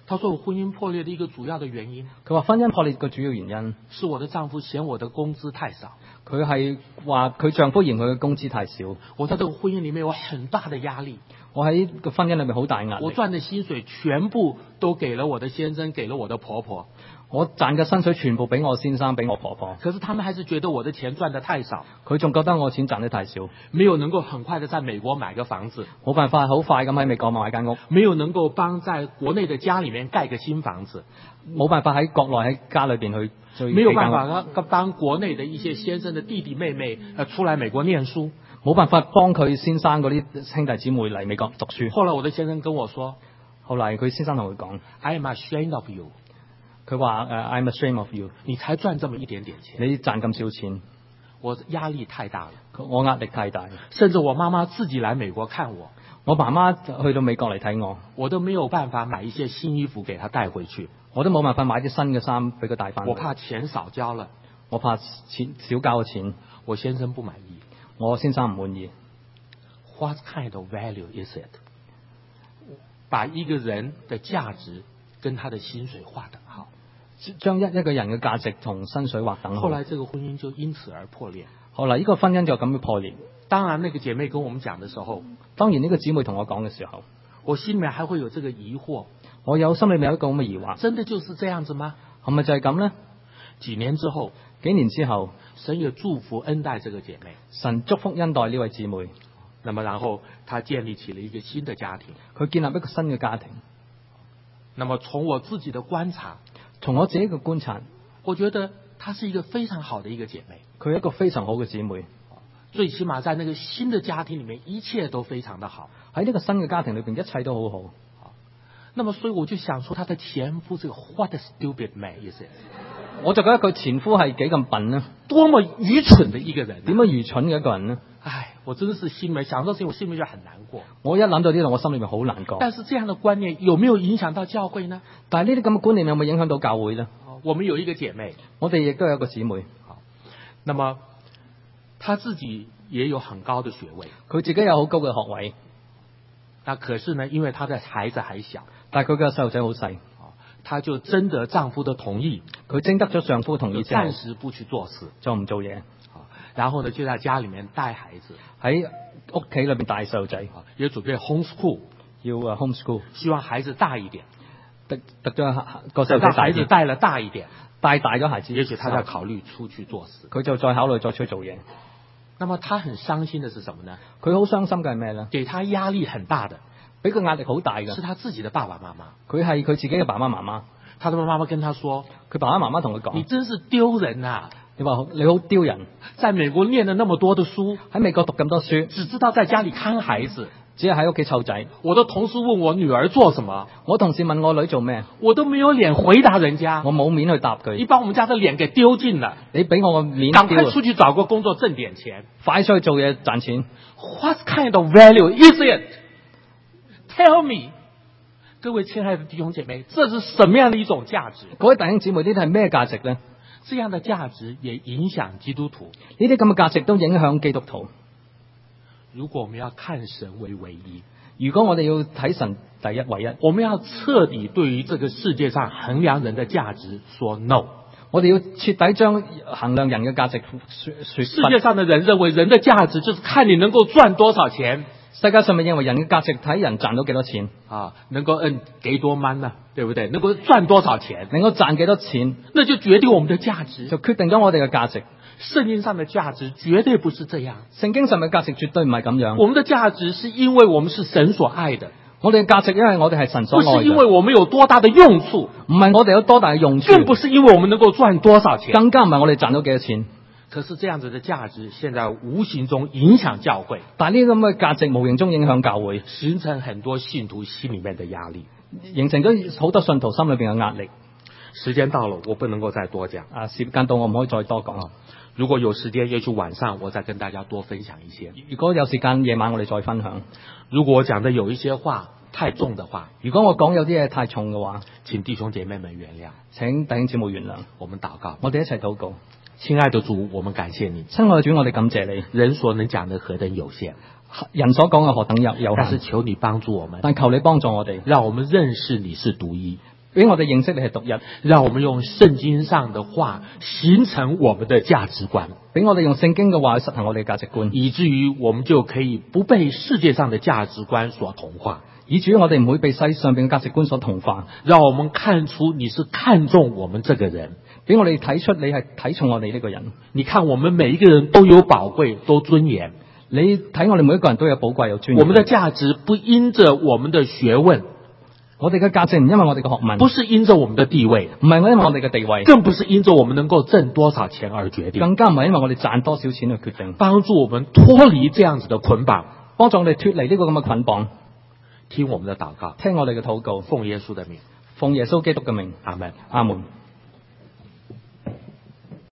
他說我婚姻破裂的一個主要的原因，
佢話婚姻破裂嘅主要原因
是我的丈夫嫌我的工資太少。
佢係話佢丈夫嫌佢嘅工資太少。
我在這個婚姻裡面有很大的壓力，
我喺個婚姻裏面好大壓力。
我賺的薪水全部都給了我的先生，給了我的婆婆。
我賺嘅薪水全部俾我先生，俾我婆婆。
可是他們還是覺得我的錢賺得太少，
佢仲覺得我錢賺得太少，
沒有能夠很快的在美國買個房子，
冇辦法好快咁喺美國買間屋，
沒有能夠幫在國內的家裡面蓋個新房子，
冇辦法喺國內喺家裏邊去追，
沒有辦法幫國內的一些先生的弟弟妹妹出來美國念書，
冇辦法幫佢先生嗰啲兄弟姊妹嚟美國讀書。
後來我的先生跟我說，
後嚟佢先生同佢講
I am ashamed of you。
佢話I'm ashamed of you，
你才賺這麼一點點錢，
你賺咁少錢，
我壓力太大了，
我壓力太大，
甚至我媽媽自己來美國看我，
我媽媽去到美國嚟睇我，
我都沒有辦法買一些新衣服給她帶回去，
我都冇辦法買啲新嘅衫俾佢帶翻。
我怕錢少交了，
我怕錢少交嘅錢，
我先生不滿意，
我先生唔滿意。
What kind of value is it？ 把一個人的價值跟他的薪水劃等號，
將一個人嘅價值同薪水劃等號。
後來這個婚姻就因此而破裂。
後來呢個婚姻就咁樣破裂。
當然，那個姐妹跟我們講的時候，
當然呢個姊妹同我講嘅時候，
我心裏面還會有這個疑惑。
我有心裏面有一個咁嘅疑惑，
真的就是這樣子嗎？
係咪就係咁呢？
幾年之後，神也祝福恩待這個姐妹，
神祝福恩待呢位姊妹。
那麼然後她建立起了一個新的家庭，
佢建立一個新嘅家庭。
那麼從我自己的觀察，
我覺得
她是一個非常好的一個姐妹，
佢係一個非常好嘅姊妹。
最起碼在那個新的家庭裡面，一切都非常的好。
喺呢個新嘅家庭裏邊，一切都好好。
那麼所以我就想說，她的前夫這個 what a stupid man is it？
我就覺得佢前夫係幾咁笨呢？
多麼愚蠢的一個人，
點樣愚蠢嘅一個人呢？
唉，我真的是心裏面想到這些，我心裏面就很難過。
我一諗到呢度，我心裏面好難過。
但是這樣的觀念有沒有影響到教會呢？
但係呢啲咁嘅觀念有冇影響到教會呢？
我們有一個姐妹，
我哋亦都有一個姊妹。
那麼她自己也有很高的學位，
佢自己有好高嘅學位。
那可是呢，因為她的孩子還小，
但係佢嘅細路仔好細，
她就徵得丈夫的同意，
佢徵得咗丈夫同意之後，
暫時不去做事，
就唔做嘢。
然後呢，就在家裡面帶孩子，
喺屋企裏邊帶細路仔，
也準備 homeschool，
要homeschool，
希望孩子大一點，
得咗個細路仔
孩子帶了大一點，
帶大咗孩子，
也許他在考慮出去做事，
佢就再考慮再出去做嘢。
那麼他很傷心的是什麼呢？
佢好傷心嘅係咩呢？
給他壓力很大的，
俾佢壓力好大嘅，
是他自己的爸爸媽媽。
佢係佢自己嘅爸爸媽媽。
他的媽媽跟他說，
佢爸爸媽媽同佢講：你
真是丟人啊！
你話你好丟人，
在美國念了那麼多的書，
喺美國讀咁多書，
只知道在家裡看孩子，
只係喺屋企湊仔。
我的同事問我女兒做什麼，
我同事問我女做咩，
我都沒有臉回答人家，
我冇面去答佢。
你把我們家的臉給丟盡了，
你俾我個面丟，
趕快出去找個工作掙點錢，
快出去做嘢賺錢。
What kind of value is it? Tell me， 各位親愛的弟兄姐妹，這是什麼樣的一種價值？
各位弟兄姊妹，呢啲係咩價值呢？
這樣的價值也影響基督徒，
呢啲咁嘅價值都影響基督徒。
如果我們要看神為唯一，
如果我哋要睇神第一唯一，
我們要徹底對於這個世界上衡量人的價值說 no。
我哋要徹底將衡量人嘅價值說。
世界上的人認為人的價值就是看你能夠賺多少錢。
世界上面認為人嘅價值睇人賺到幾多錢
啊，能夠幾多蚊啊，對不對？能夠賺多少錢，
能夠賺幾多錢，
那就決定我們的價值，
就決定咗我哋嘅價值。
聖經上的價值絕對不是這樣，
聖經上嘅價值絕對唔係咁樣。
我們的價值是因為我們是神所愛的，
我哋嘅價值因為我哋係神所愛的，
不是因為我們有多大的用處，
唔係我哋有多大嘅用處，
更不是因為我們能夠賺多少錢，
更加唔係我哋賺到幾多錢。
可是這樣子的價值，現在無形中影響教會。
但係呢咁嘅價值無形中影響教會，
形成很多信徒心裏面的壓力，
形成咗好多信徒心裏邊嘅壓力。
時間到了，我不能夠再多講。
時間到，我唔可以再多講。
如果有時間，也許晚上我再跟大家多分享一些。
如果有時間，夜晚我哋再分享。
如果我講的有一些話太重的話，
如果我講有啲嘢太重嘅話，
請弟兄姐妹們原諒，
請弟兄姊妹原諒。
我們禱告，
我哋一齊禱告。
親愛的主，我們感謝你。
親愛的主，我哋感謝你。
人所能講的何等有限，
人所講嘅何等有限。
但是求你幫助我們，
但求你幫助我哋，
讓我們認識你是獨一，
俾我哋認識你係獨一，
讓我們用聖經上的話形成我們的價值觀，
俾我哋用聖經嘅話去實行我哋嘅價值觀，
以至於我們就可以不被世界上的價值觀所同化，
以至於我哋唔會被世上邊嘅價值觀所同化。
讓我們看出你是看重我們這個人，
俾我哋睇出你係睇重我哋呢個人。
你看我們每一個人都有寶貴，都尊嚴。
你睇我哋每一個人都有寶貴有尊嚴。
我們的價值不因着我們的學問，
我哋嘅價值唔因為我哋嘅學問，
不是因着我們的地位，
唔係因為我哋嘅地位，
更不是因着我們能夠掙多少錢而決定，
更加唔係因為我哋賺多少錢去決定。
幫助我們脫離這樣子的捆綁，
幫助我哋脫離呢個咁嘅捆綁。
聽我們的禱告，
聽我哋嘅禱告，
奉耶穌的名，
奉耶穌基督嘅名，
阿門，
阿門。